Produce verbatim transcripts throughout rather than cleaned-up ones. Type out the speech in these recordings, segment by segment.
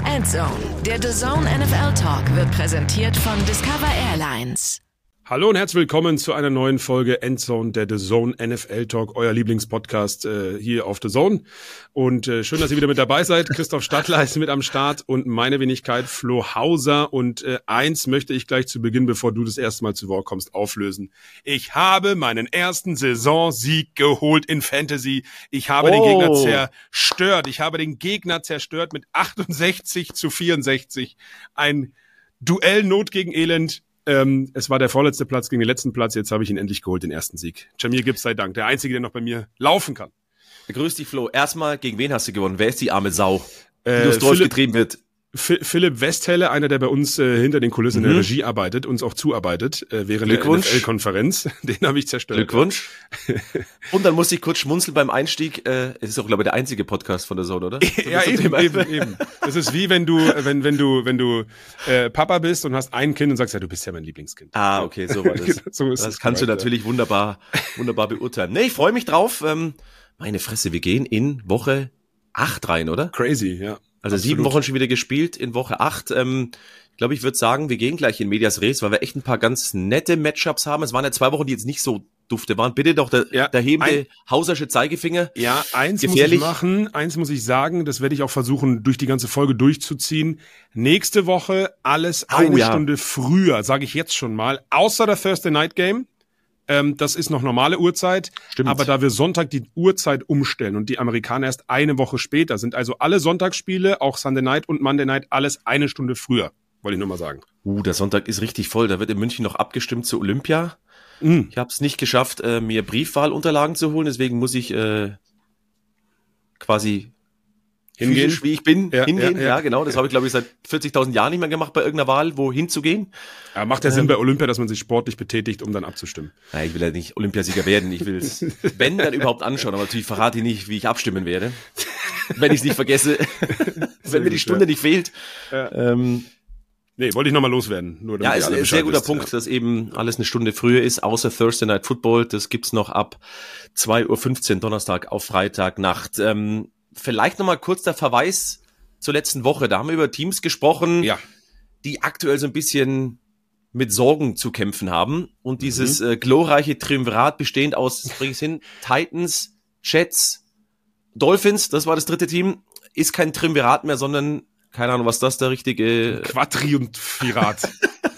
Endzone, der D A Z N N F L Talk wird präsentiert von Discover Airlines. Hallo und herzlich willkommen zu einer neuen Folge Endzone, der D A Z N N F L Talk, euer Lieblingspodcast äh, hier auf D A Z N. Und äh, schön, dass ihr wieder mit dabei seid. Christoph Stadler ist mit am Start und meine Wenigkeit Flo Hauser. Und äh, eins möchte ich gleich zu Beginn, bevor du das erste Mal zu Wort kommst, auflösen. Ich habe meinen ersten Saisonsieg geholt in Fantasy. Ich habe oh. den Gegner zerstört. Ich habe den Gegner zerstört mit achtundsechzig zu vierundsechzig. Ein Duell Not gegen Elend. Ähm, es war der vorletzte Platz gegen den letzten Platz. Jetzt habe ich ihn endlich geholt, den ersten Sieg. Jamir Gibbs sei Dank, der Einzige, der noch bei mir laufen kann. Grüß dich, Flo. Erstmal, gegen wen hast du gewonnen? Wer ist die arme Sau, die äh, durchs Dorf getrieben wird? F- Philipp Westhelle, einer, der bei uns äh, hinter den Kulissen mhm. in der Regie arbeitet, uns auch zuarbeitet, äh, während der N F L-Konferenz. Den habe ich zerstört. Glückwunsch. Und dann musste ich kurz schmunzeln beim Einstieg. Äh, es ist auch, glaube ich, der einzige Podcast von der Zone, oder? So ja, eben, eben, eben. Das ist wie wenn du, wenn, wenn du, wenn du äh, Papa bist und hast ein Kind und sagst, ja, du bist ja mein Lieblingskind. Ah, okay, so war das. so ist das kannst gemeint, du natürlich ja. wunderbar, wunderbar beurteilen. Nee, ich freue mich drauf. Ähm, meine Fresse, wir gehen in Woche acht rein, oder? Crazy, ja. Also Absolut. Sieben Wochen schon wieder gespielt in Woche acht. Ähm, ich glaube, ich würde sagen, wir gehen gleich in Medias Res, weil wir echt ein paar ganz nette Matchups haben. Es waren ja zwei Wochen, die jetzt nicht so dufte waren. Bitte doch der, ja, der hebende ein, Hausersche Zeigefinger. Ja, eins Gefährlich. muss ich machen, eins muss ich sagen, das werde ich auch versuchen, durch die ganze Folge durchzuziehen. Nächste Woche alles oh, eine ja. Stunde früher, sage ich jetzt schon mal, außer der Thursday Night Game. Ähm, das ist noch normale Uhrzeit, Stimmt. aber da wir Sonntag die Uhrzeit umstellen und die Amerikaner erst eine Woche später, sind also alle Sonntagsspiele, auch Sunday Night und Monday Night, alles eine Stunde früher, wollte ich nur mal sagen. Uh, der Sonntag ist richtig voll, da wird in München noch abgestimmt zur Olympia. Mm. Ich habe es nicht geschafft, äh, mir Briefwahlunterlagen zu holen, deswegen muss ich äh, quasi hingehen, physisch, wie ich bin, ja, hingehen. Ja, ja, ja genau. Das ja. habe ich, glaube ich, seit vierzigtausend Jahren nicht mehr gemacht, bei irgendeiner Wahl, wo hinzugehen. Ja, macht ja ähm, Sinn bei Olympia, dass man sich sportlich betätigt, um dann abzustimmen. Ja, ich will ja nicht Olympiasieger werden. Ich will es, wenn, dann überhaupt anschauen. Aber natürlich verrate ich nicht, wie ich abstimmen werde. Wenn ich es nicht vergesse. wenn mir die Stunde ja. nicht fehlt. Ja. Ähm, nee, wollte ich nochmal loswerden. Nur ja, ist ein sehr guter wisst, Punkt, ja. dass eben alles eine Stunde früher ist, außer Thursday Night Football. Das gibt's noch ab zwei Uhr fünfzehn Donnerstag auf Freitagnacht. Ähm, vielleicht nochmal kurz der Verweis zur letzten Woche. Da haben wir über Teams gesprochen, ja. die aktuell so ein bisschen mit Sorgen zu kämpfen haben. Und dieses mhm. äh, glorreiche Triumvirat bestehend aus, bring ich's hin, Titans, Jets, Dolphins, das war das dritte Team, ist kein Triumvirat mehr, sondern keine Ahnung, was das der richtige... Quadriumvirat.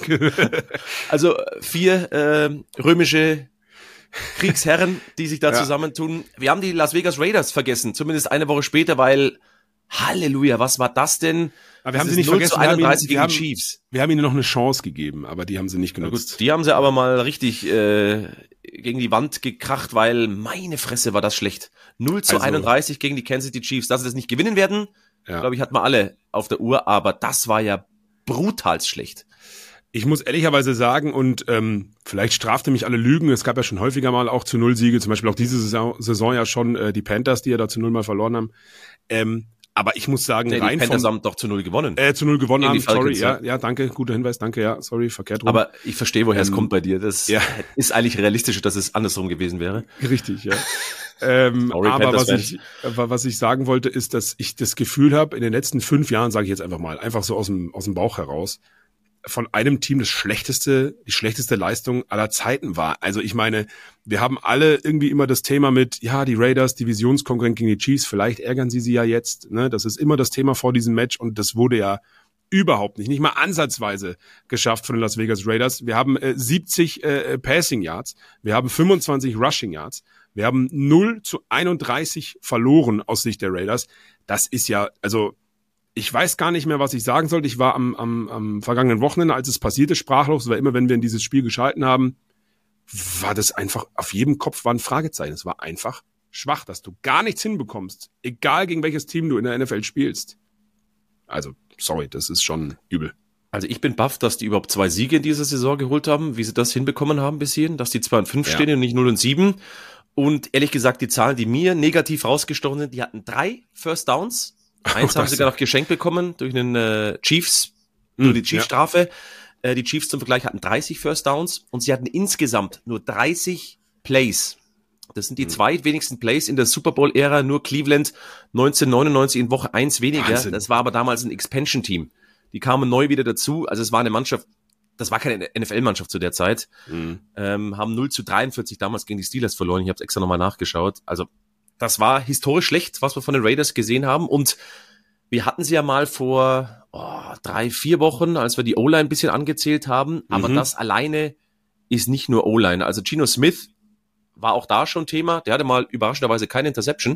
Also vier äh, römische Kriegsherren, die sich da ja. zusammentun. Wir haben die Las Vegas Raiders vergessen, zumindest eine Woche später, weil Halleluja, was war das denn? Aber wir haben sie nicht vergessen, wir haben, ihnen, wir, haben, wir haben ihnen noch eine Chance gegeben, aber die haben sie nicht genutzt. Gut, die haben sie aber mal richtig äh, gegen die Wand gekracht, weil meine Fresse war das schlecht. null zu einunddreißig gegen die Kansas City Chiefs. Dass sie das nicht gewinnen werden, ja. glaube ich, hatten wir alle auf der Uhr, aber das war ja brutal schlecht. Ich muss ehrlicherweise sagen, und ähm, vielleicht strafte mich alle Lügen, es gab ja schon häufiger mal auch zu Null Siege, zum Beispiel auch diese Saison, Saison ja schon äh, die Panthers, die ja da zu Null mal verloren haben. Ähm, aber ich muss sagen, nee, rein die Panthers vom, haben doch zu Null gewonnen. Äh, zu Null gewonnen haben, Falcons, sorry, ja, ja, danke, guter Hinweis, danke, ja, sorry, verkehrt rum. Aber ich verstehe, woher ähm, es kommt bei dir. Das ja. ist eigentlich realistischer, dass es andersrum gewesen wäre. Richtig, ja. ähm, sorry, aber was ich, was ich sagen wollte, ist, dass ich das Gefühl habe, in den letzten fünf Jahren, sage ich jetzt einfach mal, einfach so aus dem, aus dem Bauch heraus, von einem Team das schlechteste, die schlechteste Leistung aller Zeiten war. Also ich meine, wir haben alle irgendwie immer das Thema mit, ja, die Raiders, Divisionskonkurrent gegen die Chiefs, vielleicht ärgern sie sie ja jetzt, ne? Das ist immer das Thema vor diesem Match und das wurde ja überhaupt nicht, nicht mal ansatzweise geschafft von den Las Vegas Raiders. Wir haben äh, siebzig äh, Passing Yards, wir haben fünfundzwanzig Rushing Yards, wir haben null zu einunddreißig verloren aus Sicht der Raiders. Das ist ja, also ich weiß gar nicht mehr, was ich sagen sollte. Ich war am, am, am vergangenen Wochenende, als es passierte, sprachlos, weil immer, wenn wir in dieses Spiel geschalten haben, war das einfach, auf jedem Kopf war ein Fragezeichen. Es war einfach schwach, dass du gar nichts hinbekommst, egal gegen welches Team du in der N F L spielst. Also, sorry, das ist schon übel. Also ich bin baff, dass die überhaupt zwei Siege in dieser Saison geholt haben, wie sie das hinbekommen haben bis hierhin, dass die zwei und fünf ja. stehen und nicht null und sieben. Und ehrlich gesagt, die Zahlen, die mir negativ rausgestochen sind, die hatten drei First Downs. Eins haben sie sogar noch geschenkt bekommen durch einen äh, Chiefs, durch die Chiefs-Strafe. Ja. Äh, die Chiefs zum Vergleich hatten dreißig First Downs und sie hatten insgesamt nur dreißig Plays. Das sind die mhm. zweitwenigsten Plays in der Super Bowl-Ära, nur Cleveland neunzehnhundertneunundneunzig in Woche eins weniger. Wahnsinn. Das war aber damals ein Expansion-Team. Die kamen neu wieder dazu. Also es war eine Mannschaft, das war keine N F L-Mannschaft zu der Zeit. Mhm. Ähm, haben null zu dreiundvierzig damals gegen die Steelers verloren. Ich habe es extra nochmal nachgeschaut. Also das war historisch schlecht, was wir von den Raiders gesehen haben. Und wir hatten sie ja mal vor oh, drei, vier Wochen, als wir die O-Line ein bisschen angezählt haben. Aber mhm. das alleine ist nicht nur O-Line. Also Geno Smith war auch da schon Thema. Der hatte mal überraschenderweise keine Interception.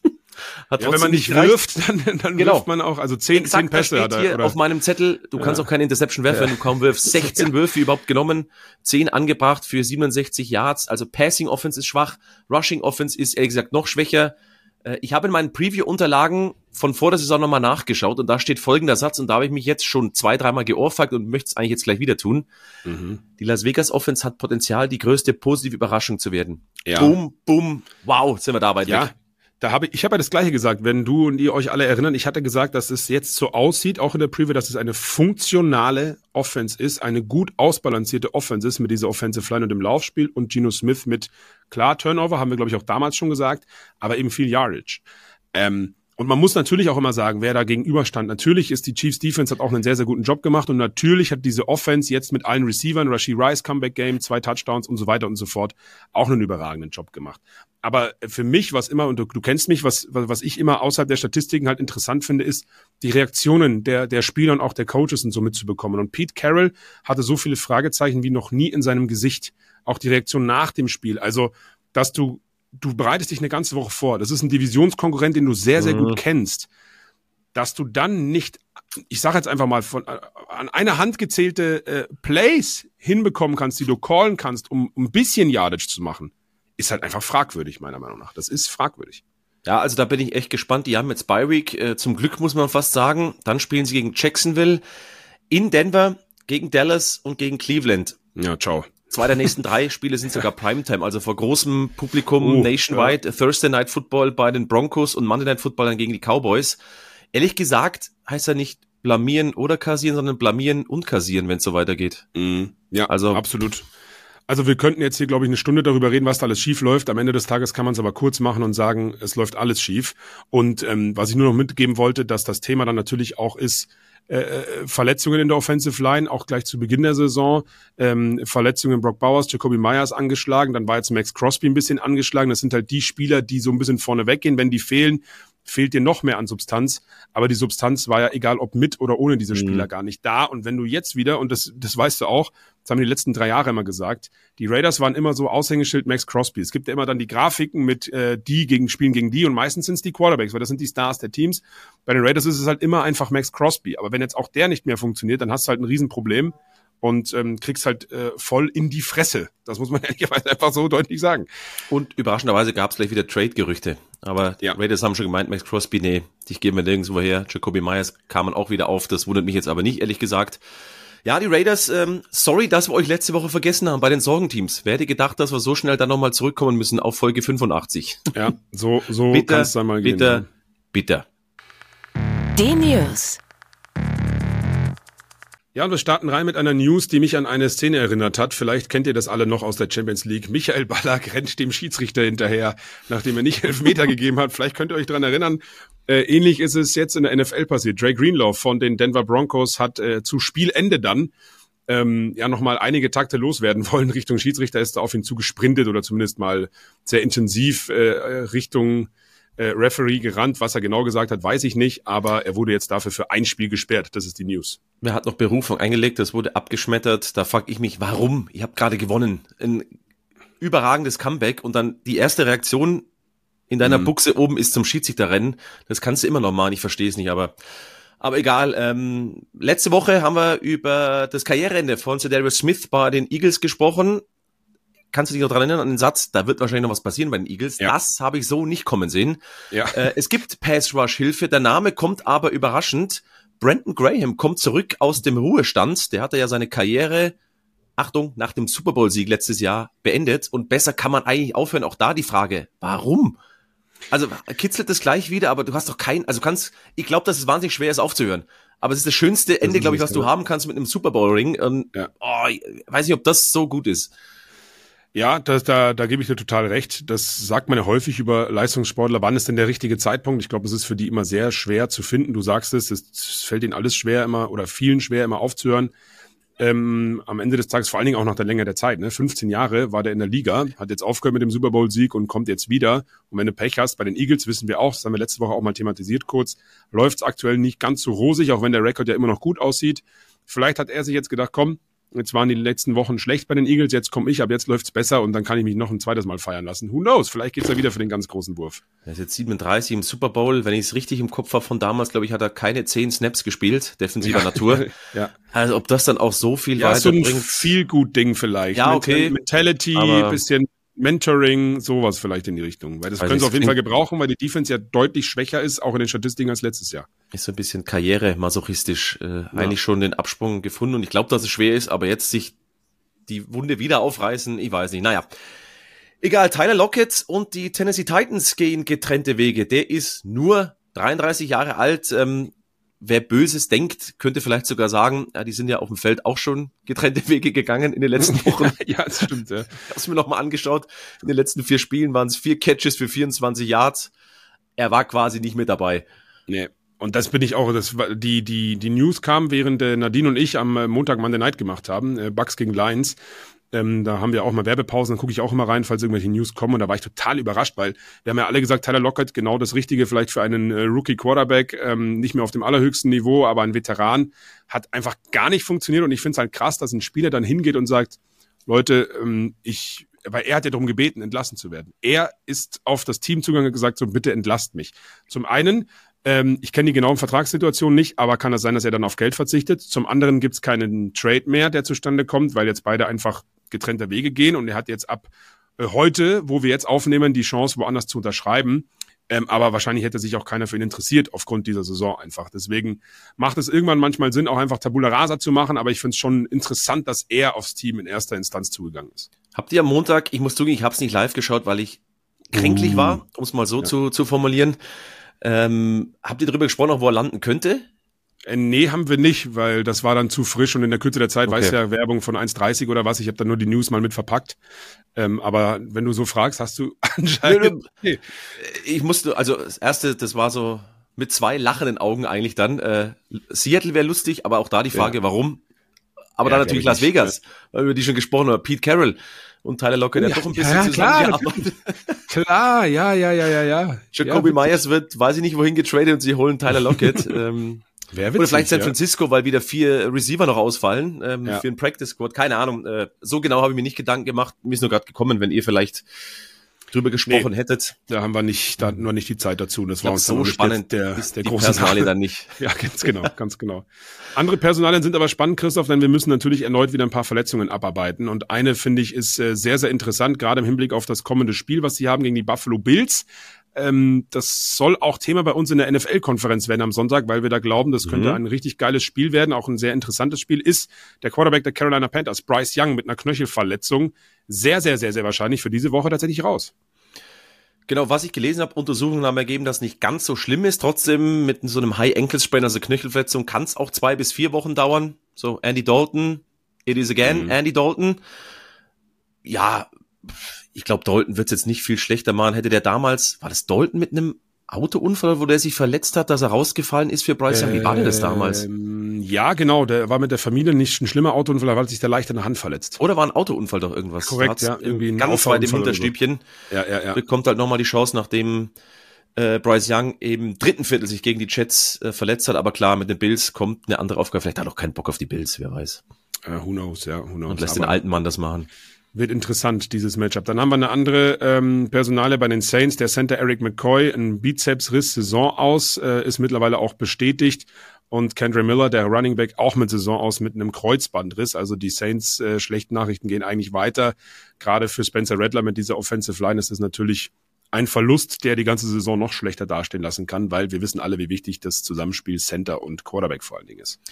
Hat ja, wenn man nicht wirft, dann, dann genau. wirft man auch. Also zehn, Exakt, zehn Pässe hat er. Hier auf meinem Zettel, du kannst ja. auch keine Interception werfen, ja. wenn du kaum wirfst. sechzehn ja. Würfe überhaupt genommen, zehn angebracht für siebenundsechzig Yards. Also Passing Offense ist schwach, Rushing Offense ist ehrlich gesagt noch schwächer. Ich habe in meinen Preview-Unterlagen von vor der Saison nochmal nachgeschaut und da steht folgender Satz und da habe ich mich jetzt schon zwei, dreimal geohrfeigt und möchte es eigentlich jetzt gleich wieder tun. Mhm. Die Las Vegas Offense hat Potenzial, die größte positive Überraschung zu werden. Ja. Boom, boom, wow, sind wir da weit ja. weg. Da habe ich, ich habe ja das Gleiche gesagt, wenn du und ihr euch alle erinnern, ich hatte gesagt, dass es jetzt so aussieht, auch in der Preview, dass es eine funktionale Offense ist, eine gut ausbalancierte Offense ist mit dieser Offensive Line und dem Laufspiel und Geno Smith mit, klar, Turnover, haben wir glaube ich auch damals schon gesagt, aber eben viel Yardage. Ähm, und man muss natürlich auch immer sagen, wer da gegenüberstand. Natürlich ist die Chiefs Defense, hat auch einen sehr, sehr guten Job gemacht und natürlich hat diese Offense jetzt mit allen Receivern, Rashee Rice, Comeback Game, zwei Touchdowns und so weiter und so fort, auch einen überragenden Job gemacht. Aber für mich, was immer, und du, du kennst mich, was, was ich immer außerhalb der Statistiken halt interessant finde, ist, die Reaktionen der, der Spieler und auch der Coaches und so mitzubekommen. Und Pete Carroll hatte so viele Fragezeichen wie noch nie in seinem Gesicht. Auch die Reaktion nach dem Spiel. Also, dass du, du bereitest dich eine ganze Woche vor. Das ist ein Divisionskonkurrent, den du sehr, sehr gut kennst. Dass du dann nicht, ich sage jetzt einfach mal, von an einer Hand gezählte äh, Plays hinbekommen kannst, die du callen kannst, um, um ein bisschen Yardage zu machen, ist halt einfach fragwürdig, meiner Meinung nach. Das ist fragwürdig. Ja, also da bin ich echt gespannt. Die haben jetzt Bye Week, äh, zum Glück muss man fast sagen. Dann spielen sie gegen Jacksonville, in Denver, gegen Dallas und gegen Cleveland. Ja, ciao. Zwei der nächsten drei Spiele sind sogar Primetime, also vor großem Publikum, uh, nationwide, ja. Thursday Night Football bei den Broncos und Monday Night Football dann gegen die Cowboys. Ehrlich gesagt heißt er nicht blamieren oder kassieren, sondern blamieren und kassieren, wenn es so weitergeht. Mm, ja, also absolut. Also wir könnten jetzt hier, glaube ich, eine Stunde darüber reden, was da alles schief läuft. Am Ende des Tages kann man es aber kurz machen und sagen, es läuft alles schief. Und ähm, was ich nur noch mitgeben wollte, dass das Thema dann natürlich auch ist, äh, Verletzungen in der Offensive Line, auch gleich zu Beginn der Saison. Ähm, Verletzungen Brock Bowers, Jacoby Myers angeschlagen, dann war jetzt Max Crosby ein bisschen angeschlagen. Das sind halt die Spieler, die so ein bisschen vorne weggehen. Wenn die fehlen, fehlt dir noch mehr an Substanz. Aber die Substanz war ja, egal ob mit oder ohne diese Spieler, mhm. gar nicht da. Und wenn du jetzt wieder, und das, das weißt du auch, das haben wir die letzten drei Jahre immer gesagt, die Raiders waren immer so Aushängeschild Max Crosby. Es gibt ja immer dann die Grafiken mit äh, die gegen Spielen gegen die und meistens sind es die Quarterbacks, weil das sind die Stars der Teams. Bei den Raiders ist es halt immer einfach Max Crosby. Aber wenn jetzt auch der nicht mehr funktioniert, dann hast du halt ein Riesenproblem und ähm, kriegst halt äh, voll in die Fresse. Das muss man ehrlicherweise einfach so deutlich sagen. Und überraschenderweise gab es gleich wieder Trade-Gerüchte. Aber die ja. Raiders haben schon gemeint, Max Crosby, nee, dich geben wir nirgendwo her. Jacoby Myers kamen auch wieder auf. Das wundert mich jetzt aber nicht, ehrlich gesagt. Ja, die Raiders, ähm, sorry, dass wir euch letzte Woche vergessen haben bei den Sorgenteams. Wer hätte gedacht, dass wir so schnell dann nochmal zurückkommen müssen auf Folge fünfundachtzig? Ja, so, so kann es dann mal gehen. Bitter, bitter. Die News. Ja, und wir starten rein mit einer News, die mich an eine Szene erinnert hat. Vielleicht kennt ihr das alle noch aus der Champions League. Michael Ballack rennt dem Schiedsrichter hinterher, nachdem er nicht Elfmeter gegeben hat. Vielleicht könnt ihr euch dran erinnern. Äh, ähnlich ist es jetzt in der N F L passiert. Dre Greenlaw von den Denver Broncos hat äh, zu Spielende dann ähm, ja nochmal einige Takte loswerden wollen. Richtung Schiedsrichter ist da auf ihn zugesprintet oder zumindest mal sehr intensiv äh, Richtung äh, Referee gerannt. Was er genau gesagt hat, weiß ich nicht. Aber er wurde jetzt dafür für ein Spiel gesperrt. Das ist die News. Er hat noch Berufung eingelegt, das wurde abgeschmettert. Da frage ich mich, warum? Ich habe gerade gewonnen. Ein überragendes Comeback und dann die erste Reaktion in deiner mhm. Buchse oben ist zum Schiedsrichter rennen. Das kannst du immer noch machen, ich verstehe es nicht, aber aber egal. Ähm, letzte Woche haben wir über das Karriereende von Za'Darius Smith bei den Eagles gesprochen. Kannst du dich noch daran erinnern an den Satz, da wird wahrscheinlich noch was passieren bei den Eagles. Ja. Das habe ich so nicht kommen sehen. Ja. Äh, es gibt Pass-Rush-Hilfe, der Name kommt aber überraschend. Brandon Graham kommt zurück aus dem Ruhestand. Der hatte ja seine Karriere, Achtung, nach dem Super Bowl-Sieg letztes Jahr beendet. Und besser kann man eigentlich aufhören. Auch da die Frage, warum? Also kitzelt das gleich wieder, aber du hast doch kein, also kannst, ich glaube, dass es wahnsinnig schwer ist aufzuhören. Aber es ist das schönste Ende, glaube ich, was du haben kannst mit einem Super Bowl-Ring. Und ja. oh, ich weiß nicht, ob das so gut ist. Ja, das, da, da gebe ich dir total recht. Das sagt man ja häufig über Leistungssportler. Wann ist denn der richtige Zeitpunkt? Ich glaube, es ist für die immer sehr schwer zu finden. Du sagst es, es fällt ihnen alles schwer immer oder vielen schwer immer aufzuhören. Ähm, am Ende des Tages, vor allen Dingen auch nach der Länge der Zeit. Ne? fünfzehn Jahre war der in der Liga, hat jetzt aufgehört mit dem Super Bowl-Sieg und kommt jetzt wieder. Und wenn du Pech hast, bei den Eagles wissen wir auch, das haben wir letzte Woche auch mal thematisiert kurz, läuft es aktuell nicht ganz so rosig, auch wenn der Rekord ja immer noch gut aussieht. Vielleicht hat er sich jetzt gedacht, komm, jetzt waren die letzten Wochen schlecht bei den Eagles, jetzt komme ich, aber jetzt läuft's besser und dann kann ich mich noch ein zweites Mal feiern lassen. Who knows? Vielleicht geht's ja wieder für den ganz großen Wurf. Er ist jetzt siebenunddreißig im Super Bowl. Wenn ich es richtig im Kopf habe von damals, glaube ich, hat er keine zehn Snaps gespielt, defensiver ja. Natur. ja. Also ob das dann auch so viel ja, weiterbringt. So ein Feel-Good-Ding vielleicht. Ja, okay. Mentality, bisschen Mentoring, sowas vielleicht in die Richtung. Weil das können sie auf jeden Fall gebrauchen, weil die Defense ja deutlich schwächer ist, auch in den Statistiken als letztes Jahr. Ist so ein bisschen Karriere-masochistisch. Äh, ja. Eigentlich schon den Absprung gefunden und ich glaube, dass es schwer ist, aber jetzt sich die Wunde wieder aufreißen, ich weiß nicht. Naja, egal, Tyler Lockett und die Tennessee Titans gehen getrennte Wege. Der ist nur dreiunddreißig Jahre alt. Ähm, wer Böses denkt, könnte vielleicht sogar sagen, ja, die sind ja auf dem Feld auch schon getrennte Wege gegangen in den letzten Wochen. ja, das stimmt. Ja. Ich habe es mir nochmal angeschaut. In den letzten vier Spielen waren es vier Catches für vierundzwanzig Yards. Er war quasi nicht mit dabei. Nee. Und das bin ich auch, das die die die News kam, während äh, Nadine und ich am äh, Montag Monday Night gemacht haben, äh, Bucks gegen Lions. Ähm, da haben wir auch mal Werbepausen, dann gucke ich auch immer rein, falls irgendwelche News kommen. Und da war ich total überrascht, weil wir haben ja alle gesagt, Tyler Lockett, genau das Richtige vielleicht für einen äh, Rookie-Quarterback, ähm, nicht mehr auf dem allerhöchsten Niveau, aber ein Veteran, hat einfach gar nicht funktioniert. Und ich finde es halt krass, dass ein Spieler dann hingeht und sagt, Leute, ähm, ich... weil er hat ja darum gebeten, entlassen zu werden. Er ist auf das Team zugegangen und gesagt, so bitte entlasst mich. Zum einen, ähm, ich kenne die genauen Vertragssituationen nicht, aber kann es das sein, dass er dann auf Geld verzichtet. Zum anderen gibt es keinen Trade mehr, der zustande kommt, weil jetzt beide einfach getrennter Wege gehen und er hat jetzt ab äh, heute, wo wir jetzt aufnehmen, die Chance, woanders zu unterschreiben. Ähm, aber wahrscheinlich hätte sich auch keiner für ihn interessiert aufgrund dieser Saison einfach. Deswegen macht es irgendwann manchmal Sinn, auch einfach Tabula Rasa zu machen, aber ich finde es schon interessant, dass er aufs Team in erster Instanz zugegangen ist. Habt ihr am Montag, ich muss zugeben, ich habe es nicht live geschaut, weil ich kränklich uh, war, um es mal so ja. zu, zu formulieren. Ähm, habt ihr darüber gesprochen, auch wo er landen könnte? Äh, nee, haben wir nicht, weil das war dann zu frisch und in der Kürze der Zeit, okay. Weiß ja Werbung von eins dreißig oder was, ich habe da nur die News mal mit verpackt. Ähm, aber wenn du so fragst, hast du anscheinend... Nee. Ich musste, also das erste, das war so mit zwei lachenden Augen eigentlich dann. Äh, Seattle wäre lustig, aber auch da die Frage, ja. warum? Aber ja, dann natürlich Las Vegas, ja. weil über die schon gesprochen haben, Pete Carroll und Tyler Lockett, der ja, doch ein bisschen ja, zusammengearbeitet. Klar, ja, ja, ja, ja, ja. Jacoby ja, Myers wird, weiß ich nicht wohin getradet und sie holen Tyler Lockett. ähm, Wär witzig, oder vielleicht San ja. Francisco, weil wieder vier Receiver noch ausfallen ähm, ja. für einen Practice Squad. Keine Ahnung, äh, so genau habe ich mir nicht Gedanken gemacht. Mir ist nur gerade gekommen, wenn ihr vielleicht drüber gesprochen nee, hättet. Da haben wir nicht, da noch nicht die Zeit dazu. Das war uns so spannend, der, der die große Personalie dann nicht. Ja, ganz genau, ganz genau. Andere Personalien sind aber spannend, Christoph, denn wir müssen natürlich erneut wieder ein paar Verletzungen abarbeiten. Und eine, finde ich, ist äh, sehr, sehr interessant, gerade im Hinblick auf das kommende Spiel, was sie haben gegen die Buffalo Bills. Ähm, das soll auch Thema bei uns in der N F L-Konferenz werden am Sonntag, weil wir da glauben, das könnte mhm. ein richtig geiles Spiel werden, auch ein sehr interessantes Spiel, ist der Quarterback der Carolina Panthers, Bryce Young, mit einer Knöchelverletzung. Sehr, sehr, sehr, sehr wahrscheinlich für diese Woche tatsächlich raus. Genau, was ich gelesen habe, Untersuchungen haben ergeben, dass nicht ganz so schlimm ist. Trotzdem mit so einem High-Ankle-Sprain, also Knöchelverletzung, kann es auch zwei bis vier Wochen dauern. So, Andy Dalton, it is again, mhm. Andy Dalton. Ja, ich glaube, Dalton wird es jetzt nicht viel schlechter machen. Hätte der damals, war das Dalton mit einem Autounfall, wo der sich verletzt hat, dass er rausgefallen ist für Bryce Young? Wie war denn das damals? Ähm, ja, genau. Der war mit der Familie nicht ein schlimmer Autounfall, da hat sich der leicht an der Hand verletzt. Oder war ein Autounfall doch irgendwas? Korrekt, ja. Irgendwie ein ganz weit im Hinterstübchen. Ja, ja, ja. Bekommt halt nochmal die Chance, nachdem äh, Bryce Young im dritten Viertel sich gegen die Jets äh, verletzt hat. Aber klar, mit den Bills kommt eine andere Aufgabe. Vielleicht hat er auch keinen Bock auf die Bills, wer weiß. Uh, who knows, ja, who knows. Und lässt aber den alten Mann das machen. Wird interessant, dieses Matchup. Dann haben wir eine andere ähm, Personale bei den Saints. Der Center Eric McCoy, ein Bizepsriss, Saison aus, äh, ist mittlerweile auch bestätigt. Und Kendre Miller, der Running Back, auch mit Saison aus mit einem Kreuzbandriss. Also die Saints, äh, schlechten Nachrichten gehen eigentlich weiter. Gerade für Spencer Rattler mit dieser Offensive Line ist es natürlich ein Verlust, der die ganze Saison noch schlechter dastehen lassen kann, weil wir wissen alle, wie wichtig das Zusammenspiel Center und Quarterback vor allen Dingen ist.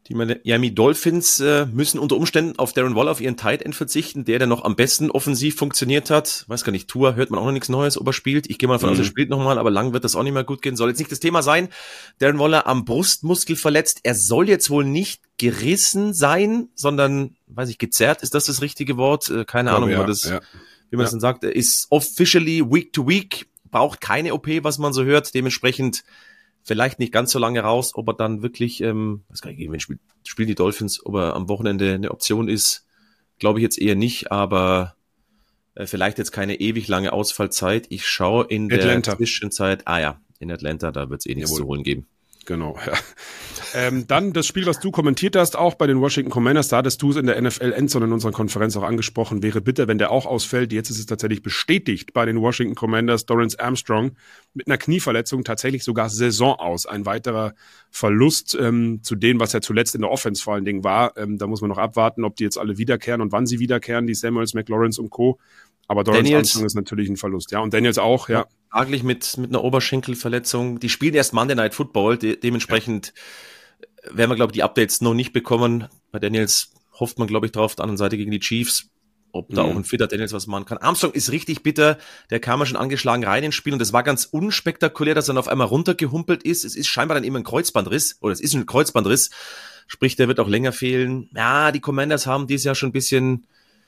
Die Miami Dolphins äh, müssen unter Umständen auf Darren Waller, auf ihren Tight End verzichten, der dann noch am besten offensiv funktioniert hat. Weiß gar nicht, Tua hört man auch noch nichts Neues, ob er spielt. Ich gehe mal davon aus, mhm. er spielt nochmal, aber lang wird das auch nicht mehr gut gehen. Soll jetzt nicht das Thema sein. Darren Waller am Brustmuskel verletzt. Er soll jetzt wohl nicht gerissen sein, sondern, weiß ich, gezerrt. Ist das das richtige Wort? Äh, keine glaube, Ahnung, ja, das, ja. wie man es ja. dann sagt. Er ist officially week to week, braucht keine O P, was man so hört. Dementsprechend vielleicht nicht ganz so lange raus, ob er dann wirklich, ähm, weiß gar nicht, wen spielt, spielen die Dolphins, ob er am Wochenende eine Option ist, glaube ich jetzt eher nicht, aber äh, vielleicht jetzt keine ewig lange Ausfallzeit. Ich schaue in Atlanta. Der Zwischenzeit, ah ja, in Atlanta, da wird es eh nichts Jawohl. zu holen geben. Genau, ja. ähm, dann das Spiel, was du kommentiert hast, auch bei den Washington Commanders, da hattest du es in der N F L-Endzone in unserer Konferenz auch angesprochen, wäre bitter, wenn der auch ausfällt. Jetzt ist es tatsächlich bestätigt bei den Washington Commanders, Dorrance Armstrong mit einer Knieverletzung tatsächlich sogar Saison aus. Ein weiterer Verlust ähm, zu dem, was er zuletzt in der Offense vor allen Dingen war. Ähm, da muss man noch abwarten, ob die jetzt alle wiederkehren und wann sie wiederkehren, die Samuels, McLaurin und Co. Aber Dorrance Armstrong ist natürlich ein Verlust. Ja, und Daniels auch, ja. Eigentlich mit, mit einer Oberschenkelverletzung. Die spielen erst Monday Night Football. De- dementsprechend ja. werden wir, glaube ich, die Updates noch nicht bekommen. Bei Daniels hofft man, glaube ich, drauf, auf der anderen Seite gegen die Chiefs, ob da mhm. auch ein fitter Daniels was machen kann. Armstrong ist richtig bitter. Der kam ja schon angeschlagen rein ins Spiel und das war ganz unspektakulär, dass er dann auf einmal runtergehumpelt ist. Es ist scheinbar dann eben ein Kreuzbandriss oder es ist ein Kreuzbandriss. Sprich, der wird auch länger fehlen. Ja, die Commanders haben dieses Jahr schon ein bisschen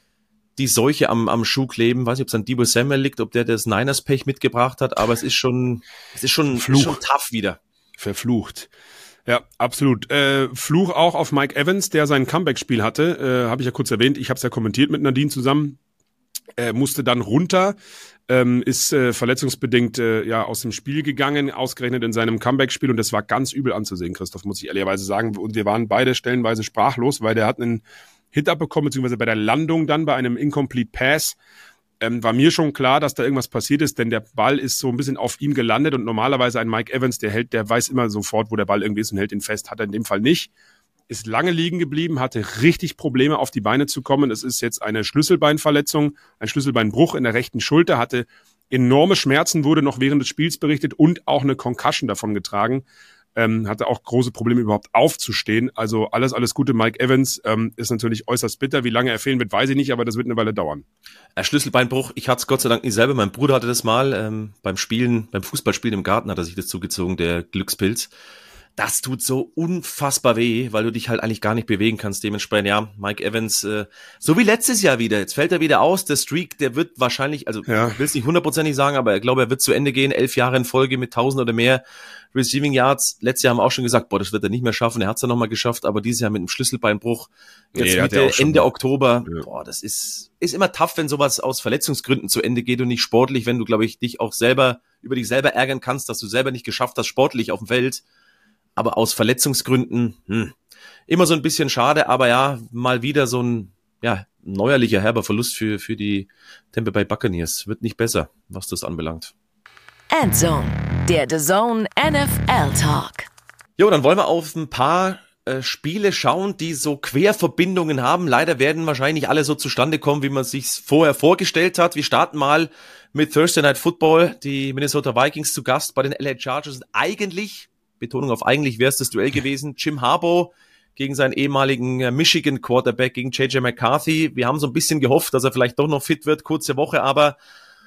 die Seuche am, am Schuh kleben. Weiß nicht, ob es an Deebo Samuel liegt, ob der das Niners-Pech mitgebracht hat, aber es ist schon, es ist schon, Fluch. Ist schon tough wieder. Verflucht. Ja, absolut. Äh, Fluch auch auf Mike Evans, der sein Comeback-Spiel hatte. Äh, habe ich ja kurz erwähnt. Ich habe es ja kommentiert mit Nadine zusammen. Er musste dann runter, ähm, ist äh, verletzungsbedingt äh, ja aus dem Spiel gegangen, ausgerechnet in seinem Comeback-Spiel. Und das war ganz übel anzusehen, Christoph, muss ich ehrlicherweise sagen. Und wir waren beide stellenweise sprachlos, weil der hat einen Hit abbekommen, beziehungsweise bei der Landung dann bei einem Incomplete Pass, ähm, war mir schon klar, dass da irgendwas passiert ist, denn der Ball ist so ein bisschen auf ihm gelandet und normalerweise ein Mike Evans, der hält, der weiß immer sofort, wo der Ball irgendwie ist und hält ihn fest, hat er in dem Fall nicht. Ist lange liegen geblieben, hatte richtig Probleme auf die Beine zu kommen. Es ist jetzt eine Schlüsselbeinverletzung, ein Schlüsselbeinbruch in der rechten Schulter, hatte enorme Schmerzen, wurde noch während des Spiels berichtet und auch eine Concussion davon getragen. Ähm, hatte auch große Probleme überhaupt aufzustehen. Also alles, alles Gute. Mike Evans ähm, ist natürlich äußerst bitter. Wie lange er fehlen wird, weiß ich nicht, aber das wird eine Weile dauern. Ein Schlüsselbeinbruch, ich hatte es Gott sei Dank nicht selber. Mein Bruder hatte das mal ähm, beim Spielen, beim Fußballspielen im Garten hat er sich das zugezogen, der Glückspilz. Das tut so unfassbar weh, weil du dich halt eigentlich gar nicht bewegen kannst. Dementsprechend, ja, Mike Evans, äh, so wie letztes Jahr wieder. Jetzt fällt er wieder aus. Der Streak, der wird wahrscheinlich, also ja. ich will es nicht hundertprozentig sagen, aber ich glaube, er wird zu Ende gehen. Elf Jahre in Folge mit tausend oder mehr Receiving Yards. Letztes Jahr haben wir auch schon gesagt, boah, das wird er nicht mehr schaffen. Er hat es dann nochmal geschafft, aber dieses Jahr mit einem Schlüsselbeinbruch. Jetzt nee, Mitte, Ende mal. Oktober. Ja. Boah, das ist ist immer tough, wenn sowas aus Verletzungsgründen zu Ende geht und nicht sportlich, wenn du, glaube ich, dich auch selber, über dich selber ärgern kannst, dass du selber nicht geschafft hast, sportlich auf dem Feld. Aber aus Verletzungsgründen, hm, immer so ein bisschen schade, aber ja, mal wieder so ein, ja, neuerlicher herber Verlust für, für die Tampa Bay Buccaneers. Wird nicht besser, was das anbelangt. Endzone, der D A Z N N F L Talk. Jo, dann wollen wir auf ein paar äh, Spiele schauen, die so Querverbindungen haben. Leider werden wahrscheinlich nicht alle so zustande kommen, wie man sich vorher vorgestellt hat. Wir starten mal mit Thursday Night Football. Die Minnesota Vikings zu Gast bei den L A Chargers. Eigentlich Betonung auf eigentlich wäre es das Duell gewesen. Jim Harbaugh gegen seinen ehemaligen Michigan Quarterback, gegen J J McCarthy. Wir haben so ein bisschen gehofft, dass er vielleicht doch noch fit wird. Kurze Woche aber.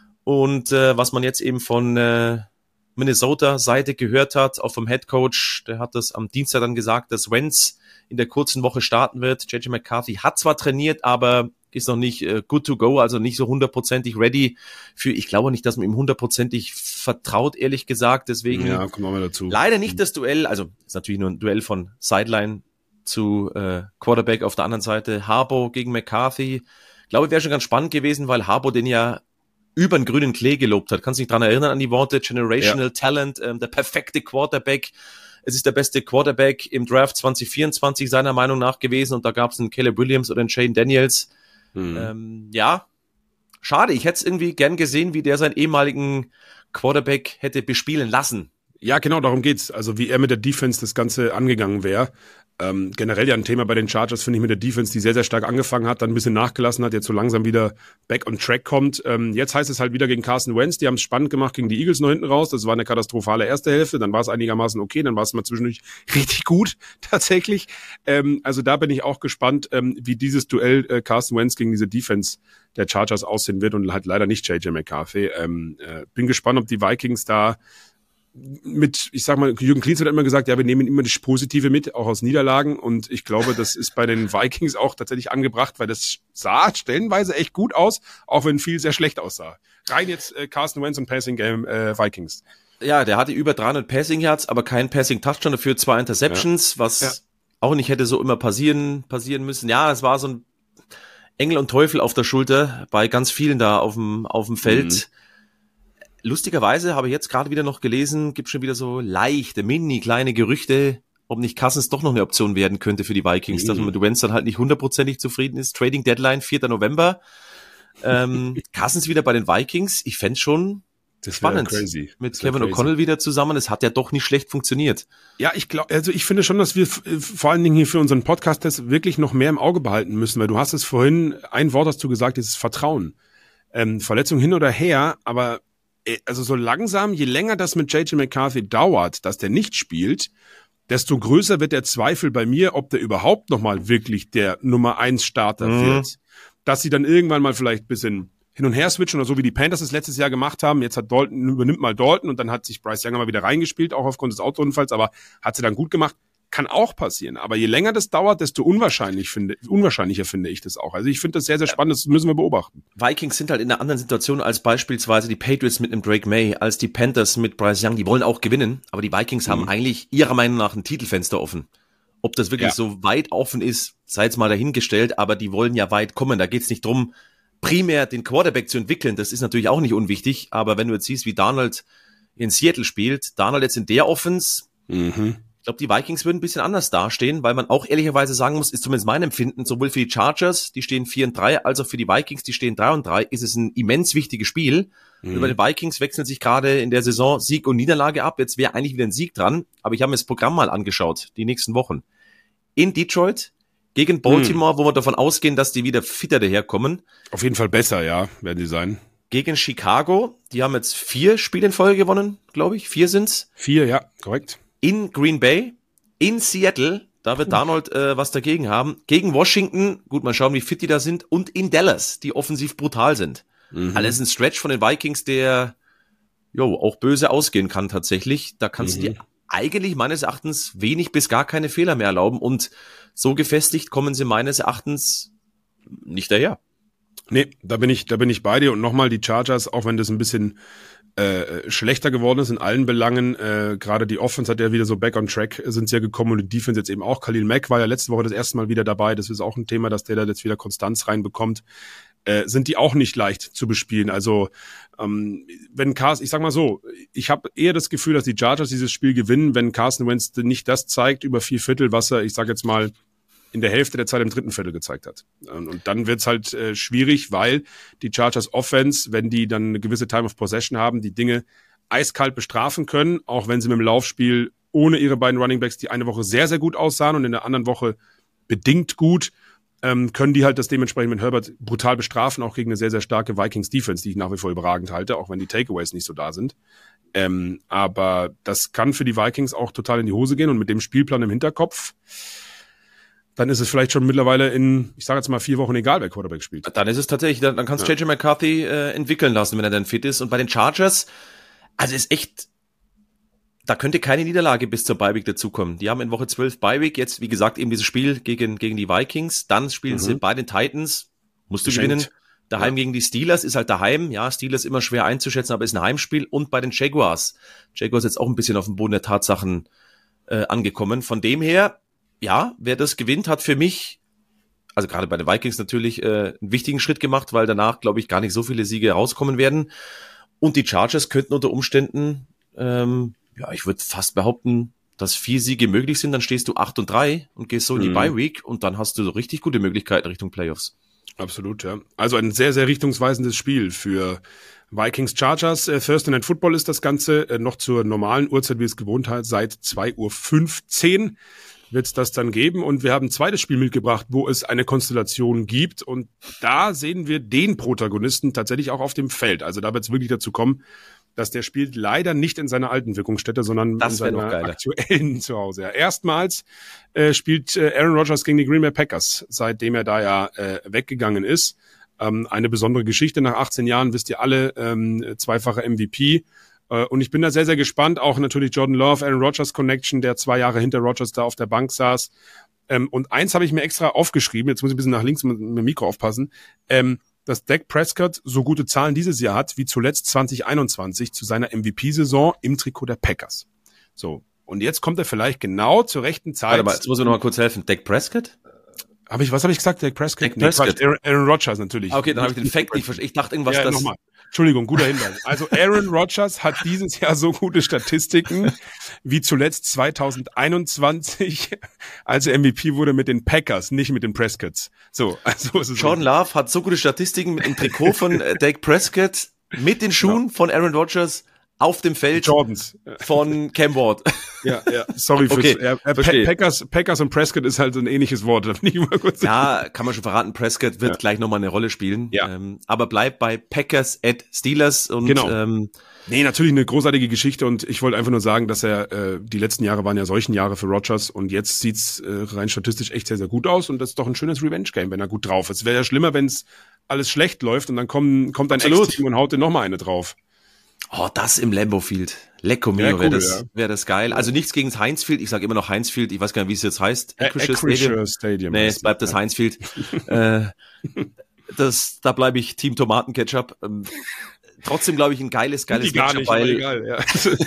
Und äh, was man jetzt eben von äh, Minnesota-Seite gehört hat, auch vom Headcoach, der hat das am Dienstag dann gesagt, dass Wentz in der kurzen Woche starten wird. J J McCarthy hat zwar trainiert, aber ist noch nicht äh, good to go, also nicht so hundertprozentig ready für, ich glaube nicht, dass man ihm hundertprozentig vertraut, ehrlich gesagt, deswegen ja, kommen wir mal dazu. Leider nicht das Duell, also ist natürlich nur ein Duell von Sideline zu äh, Quarterback auf der anderen Seite, Harbaugh gegen McCarthy. Ich glaube, wäre schon ganz spannend gewesen, weil Harbaugh den ja über den grünen Klee gelobt hat. Kannst du dich daran erinnern an die Worte? Generational ja. Talent, ähm, der perfekte Quarterback. Es ist der beste Quarterback im Draft zwanzig vierundzwanzig seiner Meinung nach gewesen und da gab es einen Caleb Williams oder einen Shane Daniels. Hm. Ähm, ja, schade. Ich hätte es irgendwie gern gesehen, wie der seinen ehemaligen Quarterback hätte bespielen lassen. Ja, genau, darum geht's. Also wie er mit der Defense das Ganze angegangen wäre. Ähm, generell ja ein Thema bei den Chargers, finde ich, mit der Defense, die sehr, sehr stark angefangen hat, dann ein bisschen nachgelassen hat, jetzt so langsam wieder back on track kommt. Ähm, jetzt heißt es halt wieder gegen Carson Wentz, die haben es spannend gemacht gegen die Eagles noch hinten raus, das war eine katastrophale erste Hälfte, dann war es einigermaßen okay, dann war es mal zwischendurch richtig gut, tatsächlich. Ähm, also da bin ich auch gespannt, ähm, wie dieses Duell äh, Carson Wentz gegen diese Defense der Chargers aussehen wird und halt leider nicht J J McCarthy. Ähm, äh, bin gespannt, ob die Vikings da mit, ich sag mal, Jürgen Klinsmann hat immer gesagt, ja, wir nehmen immer das Positive mit, auch aus Niederlagen, und ich glaube, das ist bei den Vikings auch tatsächlich angebracht, weil das sah stellenweise echt gut aus, auch wenn viel sehr schlecht aussah. Rein jetzt äh, Carson Wentz und Passing Game äh, Vikings. Ja, der hatte über dreihundert Passing Yards, aber kein Passing Touchdown, dafür zwei Interceptions, ja. was ja. auch nicht hätte so immer passieren passieren müssen. Ja, es war so ein Engel und Teufel auf der Schulter bei ganz vielen da auf dem auf dem Feld. Mhm. Lustigerweise habe ich jetzt gerade wieder noch gelesen, gibt schon wieder so leichte, mini, kleine Gerüchte, ob nicht Cousins doch noch eine Option werden könnte für die Vikings, mhm. dass man mit Wentz dann halt nicht hundertprozentig zufrieden ist. Trading Deadline, vierter November. Ähm, Cousins wieder bei den Vikings. Ich fände schon das spannend. Crazy. Mit das Kevin O'Connell wieder zusammen. Es hat ja doch nicht schlecht funktioniert. Ja, ich glaube, also ich finde schon, dass wir f- vor allen Dingen hier für unseren Podcast das wirklich noch mehr im Auge behalten müssen, weil du hast es vorhin, ein Wort hast du gesagt, dieses Vertrauen. Ähm, Verletzung hin oder her, aber also so langsam, je länger das mit J J McCarthy dauert, dass der nicht spielt, desto größer wird der Zweifel bei mir, ob der überhaupt nochmal wirklich der Nummer eins Starter mhm. wird. Dass sie dann irgendwann mal vielleicht ein bisschen hin und her switchen oder so wie die Panthers es letztes Jahr gemacht haben. Jetzt hat Dalton, übernimmt mal Dalton und dann hat sich Bryce Young mal wieder reingespielt, auch aufgrund des Autounfalls, aber hat sie dann gut gemacht. Kann auch passieren, aber je länger das dauert, desto unwahrscheinlich finde, unwahrscheinlicher finde ich das auch. Also ich finde das sehr, sehr spannend, das müssen wir beobachten. Vikings sind halt in einer anderen Situation als beispielsweise die Patriots mit einem Drake May, als die Panthers mit Bryce Young. Die wollen auch gewinnen, aber die Vikings mhm. haben eigentlich ihrer Meinung nach ein Titelfenster offen. Ob das wirklich ja. so weit offen ist, sei jetzt mal dahingestellt, aber die wollen ja weit kommen. Da geht es nicht drum, primär den Quarterback zu entwickeln. Das ist natürlich auch nicht unwichtig, aber wenn du jetzt siehst, wie Darnold in Seattle spielt, Darnold jetzt in der Offense, mhm. ich glaube, die Vikings würden ein bisschen anders dastehen, weil man auch ehrlicherweise sagen muss, ist zumindest mein Empfinden, sowohl für die Chargers, die stehen vier und drei, als auch für die Vikings, die stehen drei und drei, ist es ein immens wichtiges Spiel. Mhm. Und bei den Vikings wechseln sich gerade in der Saison Sieg und Niederlage ab. Jetzt wäre eigentlich wieder ein Sieg dran, aber ich habe mir das Programm mal angeschaut, die nächsten Wochen. In Detroit, gegen Baltimore, mhm. wo wir davon ausgehen, dass die wieder fitter daherkommen. Auf jeden Fall besser, ja, werden die sein. Gegen Chicago, die haben jetzt vier Spiele in Folge gewonnen, glaube ich. Vier sind's. Vier, ja, korrekt. In Green Bay, in Seattle, da wird Darnold äh, was dagegen haben. Gegen Washington, gut, mal schauen, wie fit die da sind. Und in Dallas, die offensiv brutal sind. Mhm. Alles ein Stretch von den Vikings, der jo auch böse ausgehen kann tatsächlich. Da kannst mhm. du dir eigentlich meines Erachtens wenig bis gar keine Fehler mehr erlauben. Und so gefestigt kommen sie meines Erachtens nicht daher. Nee, da bin ich, da bin ich bei dir. Und nochmal die Chargers, auch wenn das ein bisschen äh, schlechter geworden ist in allen Belangen, äh, gerade die Offense hat ja wieder so back on track, sind sie ja gekommen, und die Defense jetzt eben auch. Khalil Mack war ja letzte Woche das erste Mal wieder dabei, das ist auch ein Thema, dass der da jetzt wieder Konstanz reinbekommt. Äh, sind die auch nicht leicht zu bespielen. Also ähm, wenn Carson, ich sag mal so, ich habe eher das Gefühl, dass die Chargers dieses Spiel gewinnen, wenn Carson Wentz nicht das zeigt über vier Viertel, was er, ich sag jetzt mal, in der Hälfte der Zeit im dritten Viertel gezeigt hat. Und dann wird's halt äh, schwierig, weil die Chargers Offense, wenn die dann eine gewisse Time of Possession haben, die Dinge eiskalt bestrafen können, auch wenn sie mit dem Laufspiel ohne ihre beiden Runningbacks, die eine Woche sehr, sehr gut aussahen und in der anderen Woche bedingt gut, ähm, können die halt das dementsprechend mit Herbert brutal bestrafen, auch gegen eine sehr, sehr starke Vikings-Defense, die ich nach wie vor überragend halte, auch wenn die Takeaways nicht so da sind. Ähm, aber das kann für die Vikings auch total in die Hose gehen, und mit dem Spielplan im Hinterkopf dann ist es vielleicht schon mittlerweile in, ich sage jetzt mal, vier Wochen egal, wer Quarterback spielt. Dann ist es tatsächlich, dann, dann kannst du ja. J J McCarthy äh, entwickeln lassen, wenn er dann fit ist. Und bei den Chargers, also ist echt, da könnte keine Niederlage bis zur Bye-Week dazukommen. Die haben in Woche zwölf Bye-Week, jetzt wie gesagt eben dieses Spiel gegen gegen die Vikings, dann spielen mhm. sie bei den Titans, musst du Geschenkt. gewinnen. Daheim ja. gegen die Steelers, ist halt daheim. Ja, Steelers immer schwer einzuschätzen, aber ist ein Heimspiel. Und bei den Jaguars. Jaguars jetzt auch ein bisschen auf dem Boden der Tatsachen äh, angekommen. Von dem her, ja, wer das gewinnt, hat für mich, also gerade bei den Vikings natürlich, äh, einen wichtigen Schritt gemacht, weil danach, glaube ich, gar nicht so viele Siege rauskommen werden. Und die Chargers könnten unter Umständen, ähm, ja, ich würde fast behaupten, dass vier Siege möglich sind. Dann stehst du acht und drei und gehst so in die mhm. Bye-Week, und dann hast du so richtig gute Möglichkeiten Richtung Playoffs. Absolut, ja. Also ein sehr, sehr richtungsweisendes Spiel für Vikings Chargers. Äh, Thursday Night Football ist das Ganze, äh, noch zur normalen Uhrzeit, wie es gewohnt hat, seit zwei Uhr fünfzehn. wird es das dann geben. Und wir haben ein zweites Spiel mitgebracht, wo es eine Konstellation gibt. Und da sehen wir den Protagonisten tatsächlich auch auf dem Feld. Also da wird es wirklich dazu kommen, dass der spielt leider nicht in seiner alten Wirkungsstätte, sondern das in seiner aktuellen Zuhause. Ja, erstmals äh, spielt äh, Aaron Rodgers gegen die Green Bay Packers, seitdem er da ja äh, weggegangen ist. Ähm, eine besondere Geschichte nach achtzehn Jahren, wisst ihr alle, ähm, zweifacher M V P. Äh, und ich bin da sehr, sehr gespannt. Auch natürlich Jordan Love, Aaron Rodgers Connection, der zwei Jahre hinter Rodgers da auf der Bank saß. Ähm, und eins habe ich mir extra aufgeschrieben, jetzt muss ich ein bisschen nach links mit, mit dem Mikro aufpassen, ähm, dass Dak Prescott so gute Zahlen dieses Jahr hat, wie zuletzt zwanzig einundzwanzig zu seiner M V P-Saison im Trikot der Packers. So, und jetzt kommt er vielleicht genau zur rechten Zeit. Warte mal, jetzt muss ich noch mal kurz helfen. Dak Prescott? Hab ich, was habe ich gesagt? Dak Prescott? Dak Prescott. Nee, Aaron, Aaron Rodgers natürlich. Okay, dann habe ich den Fact nicht verstanden. Ich dachte irgendwas, ja, das... Nochmal. Entschuldigung, guter Hinweis. Also Aaron Rodgers hat dieses Jahr so gute Statistiken wie zuletzt zwanzig einundzwanzig, als er M V P wurde mit den Packers, nicht mit den Prescotts. So, also ist es Jordan Love hat so gute Statistiken mit dem Trikot von Dak Prescott, mit den Schuhen ja. von Aaron Rodgers auf dem Feld Jordans von Cam Ward. Ja, ja, sorry für okay, ja, äh, Packers, Packers und Prescott ist halt so ein ähnliches Wort. Da bin ich immer kurz ja, kann man schon verraten, Prescott wird ja. gleich nochmal eine Rolle spielen. Ja. Ähm, aber bleibt bei Packers at Steelers. Und, genau. Ähm, nee, natürlich eine großartige Geschichte und ich wollte einfach nur sagen, dass er, äh, die letzten Jahre waren ja solchen Jahre für Rodgers und jetzt sieht's äh, rein statistisch echt sehr, sehr gut aus und das ist doch ein schönes Revenge-Game, wenn er gut drauf ist. Es wäre ja schlimmer, wenn es alles schlecht läuft und dann kommen, kommt ein Ex-Team und haut dir nochmal eine drauf. Oh, das im Lambeau Field. Lecco mio, cool, wäre das, ja. wär das geil. Also nichts gegen das Heinz Field. Ich sage immer noch Heinz Field. Ich weiß gar nicht, wie es jetzt heißt. Acrisure Stadium. Stadium. Nee, es bleibt das ja. Heinz Field. äh, das, da bleibe ich Team Tomatenketchup. Ähm, trotzdem glaube ich ein geiles, geiles Matchup, nicht, weil egal, ja.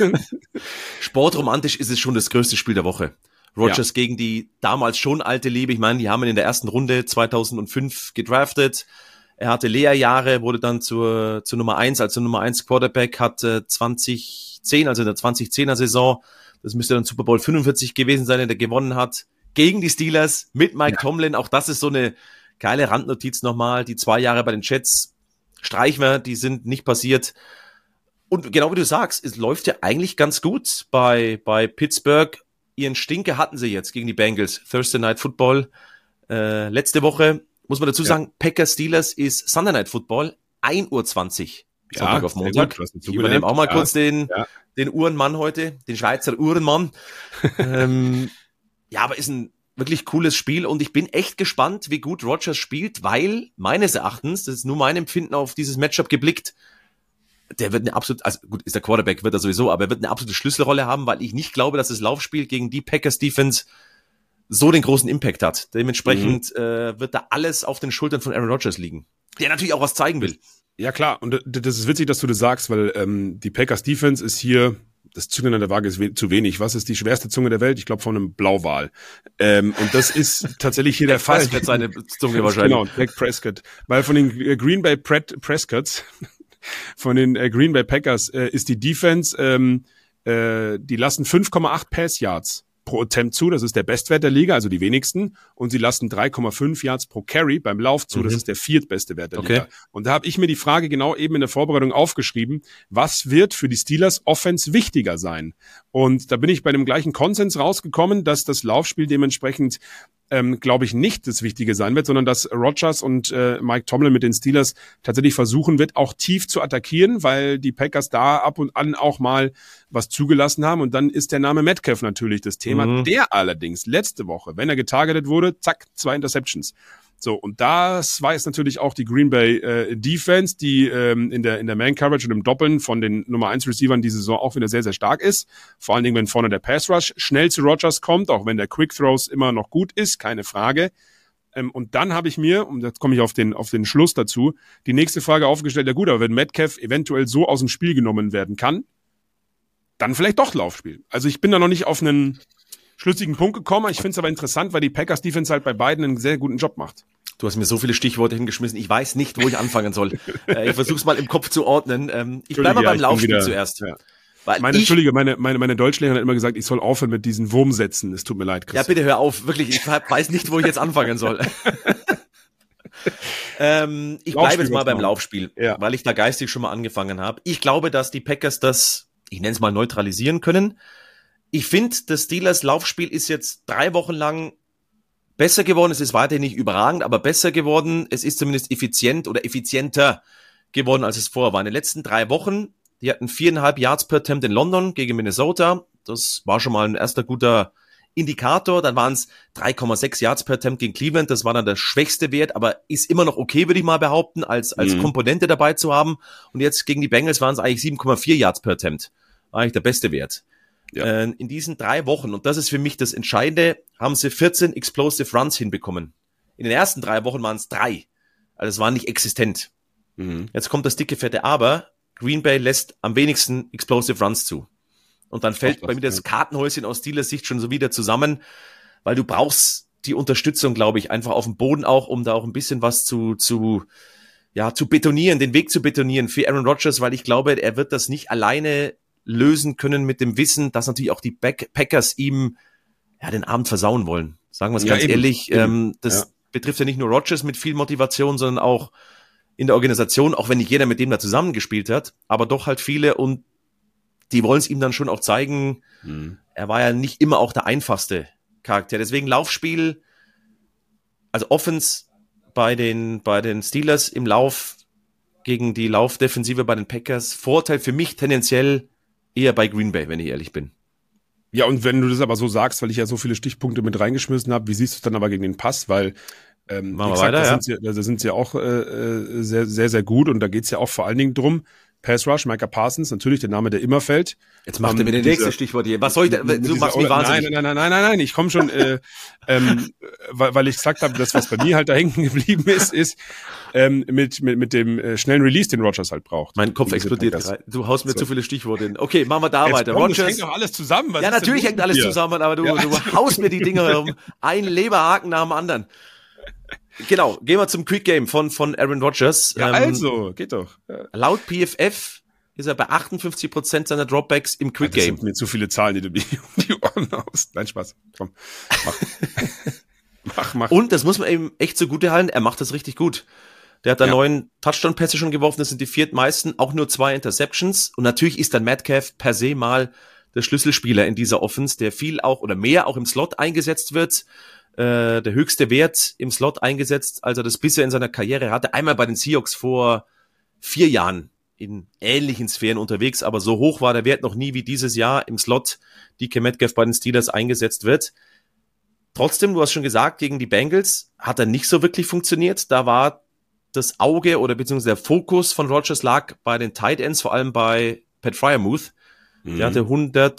sportromantisch ist es schon das größte Spiel der Woche. Rodgers ja. gegen die damals schon alte Liebe. Ich meine, die haben ihn in der ersten Runde zweitausendfünf gedraftet. Er hatte Lehrjahre, wurde dann zur, zur Nummer eins, also Nummer eins Quarterback, hat äh, zwanzig zehn, also in der zwanzig zehner Saison, das müsste dann Super Bowl fünfundvierzig gewesen sein, der gewonnen hat, gegen die Steelers mit Mike ja. Tomlin. Auch das ist so eine geile Randnotiz nochmal. Die zwei Jahre bei den Jets streichen wir, die sind nicht passiert. Und genau wie du sagst, es läuft ja eigentlich ganz gut bei, bei Pittsburgh. Ihren Stinker hatten sie jetzt gegen die Bengals. Thursday Night Football äh, letzte Woche. Muss man dazu sagen, ja. Packers Steelers ist Sunday Night Football, ein Uhr zwanzig, Sonntag ja, auf Montag. Gut, ich übernehme auch mal ja. kurz den, ja. den Uhrenmann heute, den Schweizer Uhrenmann. ähm, ja, aber ist ein wirklich cooles Spiel und ich bin echt gespannt, wie gut Rodgers spielt, weil meines Erachtens, das ist nur mein Empfinden auf dieses Matchup geblickt, der wird eine absolute, also gut, ist der Quarterback, wird er sowieso, aber er wird eine absolute Schlüsselrolle haben, weil ich nicht glaube, dass das Laufspiel gegen die Packers Defense so den großen Impact hat. Dementsprechend mhm. äh, wird da alles auf den Schultern von Aaron Rodgers liegen, der natürlich auch was zeigen will. Ja klar, und das ist witzig, dass du das sagst, weil ähm, die Packers Defense ist hier, das Zünglein an der Waage ist we- zu wenig. Was ist die schwerste Zunge der Welt? Ich glaube von einem Blauwal. Ähm, und das ist tatsächlich hier der Fall. Prescott seine Zunge wahrscheinlich. Genau, Dak Prescott. Weil von den Green Bay Pret- Prescotts, von den äh, Green Bay Packers äh, ist die Defense, ähm, äh, die lassen fünf Komma acht Pass Yards pro Attempt zu, das ist der Bestwert der Liga, also die wenigsten, und sie lassen drei Komma fünf Yards pro Carry beim Lauf zu, mhm. das ist der viertbeste Wert der okay. Liga. Und da habe ich mir die Frage genau eben in der Vorbereitung aufgeschrieben, was wird für die Steelers Offense wichtiger sein? Und da bin ich bei dem gleichen Konsens rausgekommen, dass das Laufspiel dementsprechend ähm, glaube ich, nicht das Wichtige sein wird, sondern dass Rodgers und äh, Mike Tomlin mit den Steelers tatsächlich versuchen wird, auch tief zu attackieren, weil die Packers da ab und an auch mal was zugelassen haben. Und dann ist der Name Metcalf natürlich das Thema. Mhm. Der allerdings letzte Woche, wenn er getargetet wurde, zack, zwei Interceptions. So, und das weiß natürlich auch die Green Bay äh, Defense, die ähm, in der in der Man-Coverage und im Doppeln von den Nummer eins Receivern diese Saison auch wieder sehr, sehr stark ist. Vor allen Dingen, wenn vorne der Pass-Rush schnell zu Rodgers kommt, auch wenn der Quick-Throws immer noch gut ist, keine Frage. Ähm, und dann habe ich mir, und jetzt komme ich auf den auf den Schluss dazu, die nächste Frage aufgestellt, ja gut, aber wenn Metcalf eventuell so aus dem Spiel genommen werden kann, dann vielleicht doch Laufspiel. Also ich bin da noch nicht auf einen schlüssigen Punkt gekommen. Ich finde es aber interessant, weil die Packers Defense halt bei beiden einen sehr guten Job macht. Du hast mir so viele Stichworte hingeschmissen. Ich weiß nicht, wo ich anfangen soll. äh, ich versuche es mal im Kopf zu ordnen. Ähm, ich bleibe mal beim ja, Laufspiel wieder, zuerst. Ja. Weil meine, ich, Entschuldige, meine, meine, meine Deutschlehrerin hat immer gesagt, ich soll aufhören mit diesen Wurmsätzen. Es tut mir leid, Chris. Ja, bitte hör auf. Wirklich, ich weiß nicht, wo ich jetzt anfangen soll. ähm, ich bleibe jetzt mal beim Laufspiel, ja. weil ich da geistig schon mal angefangen habe. Ich glaube, dass die Packers das, ich nenne es mal, neutralisieren können. ich finde, das Steelers Laufspiel ist jetzt drei Wochen lang besser geworden. Es ist weiterhin nicht überragend, aber besser geworden. Es ist zumindest effizient oder effizienter geworden, als es vorher war. In den letzten drei Wochen, die hatten viereinhalb Yards per Attempt in London gegen Minnesota. Das war schon mal ein erster guter Indikator. Dann waren es drei Komma sechs Yards per Attempt gegen Cleveland. Das war dann der schwächste Wert, aber ist immer noch okay, würde ich mal behaupten, als als mhm. Komponente dabei zu haben. Und jetzt gegen die Bengals waren es eigentlich sieben Komma vier Yards per Attempt. War eigentlich der beste Wert. Ja. Äh, in diesen drei Wochen, und das ist für mich das Entscheidende, haben sie vierzehn Explosive Runs hinbekommen. In den ersten drei Wochen waren es drei. Also es war nicht existent. Mhm. Jetzt kommt das dicke, fette Aber. Green Bay lässt am wenigsten Explosive Runs zu. Und dann fällt bei mir das Kartenhäuschen aus Steelers Sicht schon so wieder zusammen, weil du brauchst die Unterstützung, glaube ich, einfach auf dem Boden auch, um da auch ein bisschen was zu, zu, ja, zu betonieren, den Weg zu betonieren für Aaron Rodgers, weil ich glaube, er wird das nicht alleine lösen können mit dem Wissen, dass natürlich auch die Back- Packers ihm ja den Abend versauen wollen. Sagen wir es ja, ganz eben, ehrlich, eben. Ähm, das ja. betrifft ja nicht nur Rodgers mit viel Motivation, sondern auch in der Organisation, auch wenn nicht jeder mit dem da zusammengespielt hat, aber doch halt viele, und die wollen es ihm dann schon auch zeigen. Mhm. Er war ja nicht immer auch der einfachste Charakter. Deswegen Laufspiel, also Offense bei den, bei den Steelers im Lauf gegen die Laufdefensive bei den Packers. Vorteil für mich tendenziell eher bei Green Bay, wenn ich ehrlich bin. Ja, und wenn du das aber so sagst, weil ich ja so viele Stichpunkte mit reingeschmissen habe, wie siehst du es dann aber gegen den Pass? Weil, ähm, wie gesagt, weiter, da, ja. sind sie, da sind sie ja auch äh, sehr, sehr, sehr gut, und da geht's ja auch vor allen Dingen drum, Pass Rush, Micah Parsons, natürlich der Name, der immer fällt. Jetzt macht um, er mir das nächste Stichwort hier. Was soll ich da? Du machst mich wahnsinnig. Nein, nein, nein, nein, nein, nein, ich komme schon, äh, ähm, weil, weil ich gesagt habe, das, was bei mir halt da hängen geblieben ist, ist ähm, mit, mit, mit dem äh, schnellen Release, den Rodgers halt braucht. Mein Kopf explodiert gerade. Du haust mir so. zu viele Stichworte hin. Okay, machen wir da Jetzt weiter. Komm, Rodgers. Das hängt doch alles zusammen. Was ja, natürlich hängt alles hier? zusammen, aber du, ja. du haust mir die Dinger herum. Ein Leberhaken nach dem anderen. Genau, gehen wir zum Quick Game von, von Aaron Rodgers. Ja, ähm, also, geht doch. Ja. Laut P F F ist er bei achtundfünfzig Prozent seiner Dropbacks im Quick Game. Das sind mir zu viele Zahlen, die du mir um die Ohren haust. Nein, Spaß. Komm, mach. mach, mach. Und das muss man eben echt zugute halten, er macht das richtig gut. Der hat da ja. neun Touchdown-Pässe schon geworfen, das sind die viertmeisten, auch nur zwei Interceptions. Und natürlich ist dann Metcalf per se mal der Schlüsselspieler in dieser Offense, der viel auch oder mehr auch im Slot eingesetzt wird. Äh, der höchste Wert im Slot eingesetzt, als er das bisher in seiner Karriere hatte. Einmal bei den Seahawks vor vier Jahren in ähnlichen Sphären unterwegs, aber so hoch war der Wert noch nie wie dieses Jahr im Slot, D K Metcalf bei den Steelers eingesetzt wird. Trotzdem, du hast schon gesagt, gegen die Bengals hat er nicht so wirklich funktioniert. Da war das Auge oder beziehungsweise der Fokus von Rodgers lag bei den Tight Ends, vor allem bei Pat Freiermuth. Mhm. Der hatte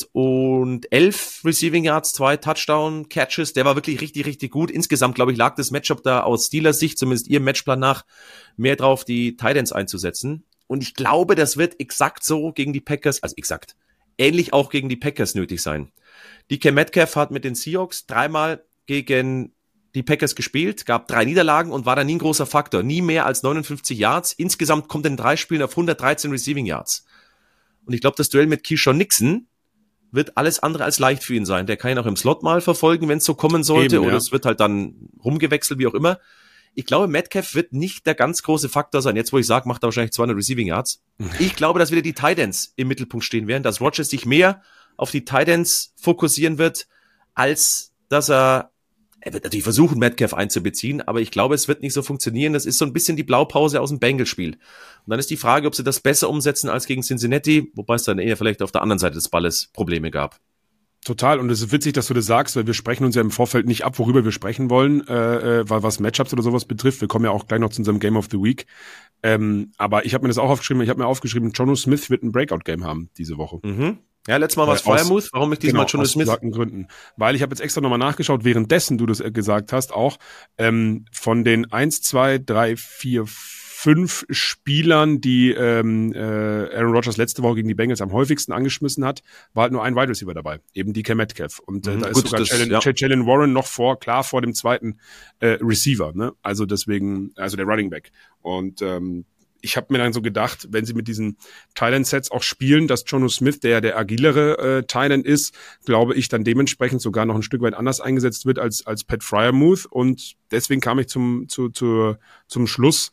hundertelf Receiving Yards, zwei Touchdown Catches. Der war wirklich richtig, richtig gut. Insgesamt, glaube ich, lag das Matchup da aus Steelers Sicht, zumindest ihrem Matchplan nach, mehr drauf, die Tight Ends einzusetzen. Und ich glaube, das wird exakt so gegen die Packers, also exakt, ähnlich auch gegen die Packers nötig sein. D K Metcalf hat mit den Seahawks dreimal gegen die Packers gespielt, gab drei Niederlagen und war da nie ein großer Faktor. Nie mehr als neunundfünfzig Yards. Insgesamt kommt er in drei Spielen auf hundertdreizehn Receiving Yards. Und ich glaube, das Duell mit Keyshawn Nixon wird alles andere als leicht für ihn sein. Der kann ihn auch im Slot mal verfolgen, wenn es so kommen sollte. Eben, ja. Oder es wird halt dann rumgewechselt, wie auch immer. Ich glaube, Metcalf wird nicht der ganz große Faktor sein. Jetzt, wo ich sage, macht er wahrscheinlich zweihundert Receiving Yards. Ich glaube, dass wieder die Tight Ends im Mittelpunkt stehen werden, dass Rodgers sich mehr auf die Tight Ends fokussieren wird, als dass er, er wird natürlich versuchen, Metcalf einzubeziehen, aber ich glaube, es wird nicht so funktionieren. Das ist so ein bisschen die Blaupause aus dem Bengals-Spiel. Und dann ist die Frage, ob sie das besser umsetzen als gegen Cincinnati, wobei es dann eher vielleicht auf der anderen Seite des Balles Probleme gab. Total, und es ist witzig, dass du das sagst, weil wir sprechen uns ja im Vorfeld nicht ab, worüber wir sprechen wollen, äh, weil was Matchups oder sowas betrifft. Wir kommen ja auch gleich noch zu unserem Game of the Week. Ähm, aber ich habe mir das auch aufgeschrieben, ich habe mir aufgeschrieben, Jonnu Smith wird ein Breakout-Game haben diese Woche. Mhm. Ja, letztes Mal war es Freiermuth, warum nicht diesmal genau, Jonnu Smith? Aus Gründen. Weil ich habe jetzt extra nochmal nachgeschaut, währenddessen du das gesagt hast, auch ähm, von den eins, zwei, drei, vier, fünf Spielern, die ähm, äh, Aaron Rodgers letzte Woche gegen die Bengals am häufigsten angeschmissen hat, war halt nur ein Wide Receiver dabei, eben D K Metcalf. Und äh, mhm, da ist gut, sogar Jalen, ja. Jalen Warren noch vor, klar vor dem zweiten äh, Receiver, ne? Also deswegen, also der Running Back. Und ähm, ich habe mir dann so gedacht, wenn sie mit diesen Tight-End-Sets auch spielen, dass Jonnu Smith, der der agilere äh, Tight-End ist, glaube ich, dann dementsprechend sogar noch ein Stück weit anders eingesetzt wird als als Pat Freiermuth. Und deswegen kam ich zum zu, zu, zum Schluss,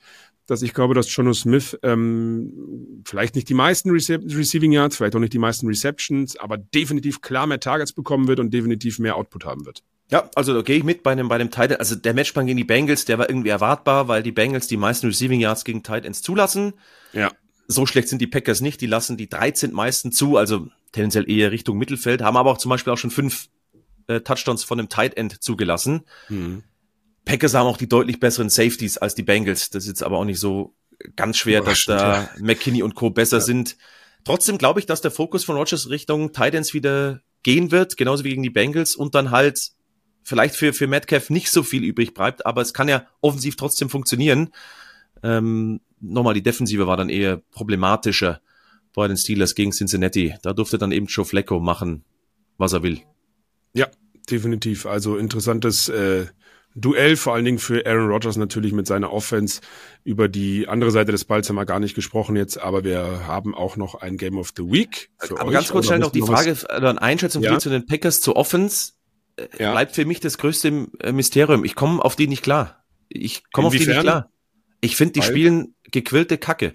dass ich glaube, dass Jonnu Smith ähm, vielleicht nicht die meisten Rece- Receiving Yards, vielleicht auch nicht die meisten Receptions, aber definitiv klar mehr Targets bekommen wird und definitiv mehr Output haben wird. Ja, also da gehe ich mit bei einem, bei dem Tight End. Also der Matchplan gegen die Bengals, der war irgendwie erwartbar, weil die Bengals die meisten Receiving Yards gegen Tight Ends zulassen. Ja. So schlecht sind die Packers nicht, die lassen die dreizehn meisten zu, also tendenziell eher Richtung Mittelfeld, haben aber auch zum Beispiel auch schon fünf äh, Touchdowns von einem Tight End zugelassen. Mhm. Packers haben auch die deutlich besseren Safeties als die Bengals. Das ist jetzt aber auch nicht so ganz schwer, dass da ja. McKinney und Co. besser ja. sind. Trotzdem glaube ich, dass der Fokus von Rodgers Richtung Tight Ends wieder gehen wird, genauso wie gegen die Bengals und dann halt vielleicht für, für Metcalf nicht so viel übrig bleibt, aber es kann ja offensiv trotzdem funktionieren. Ähm, nochmal, die Defensive war dann eher problematischer bei den Steelers gegen Cincinnati. Da durfte dann eben Joe Flacco machen, was er will. Ja, definitiv. Also interessantes äh, Duell, vor allen Dingen für Aaron Rodgers natürlich mit seiner Offense. Über die andere Seite des Balls haben wir gar nicht gesprochen jetzt, aber wir haben auch noch ein Game of the Week für aber euch. Ganz kurz schnell noch die Frage, oder eine Einschätzung ja? zu den Packers zur Offense. Ja. Bleibt für mich das größte Mysterium. Ich komme auf die nicht klar. Ich komme auf die nicht klar. Ich finde, die Weil? spielen gequillte Kacke.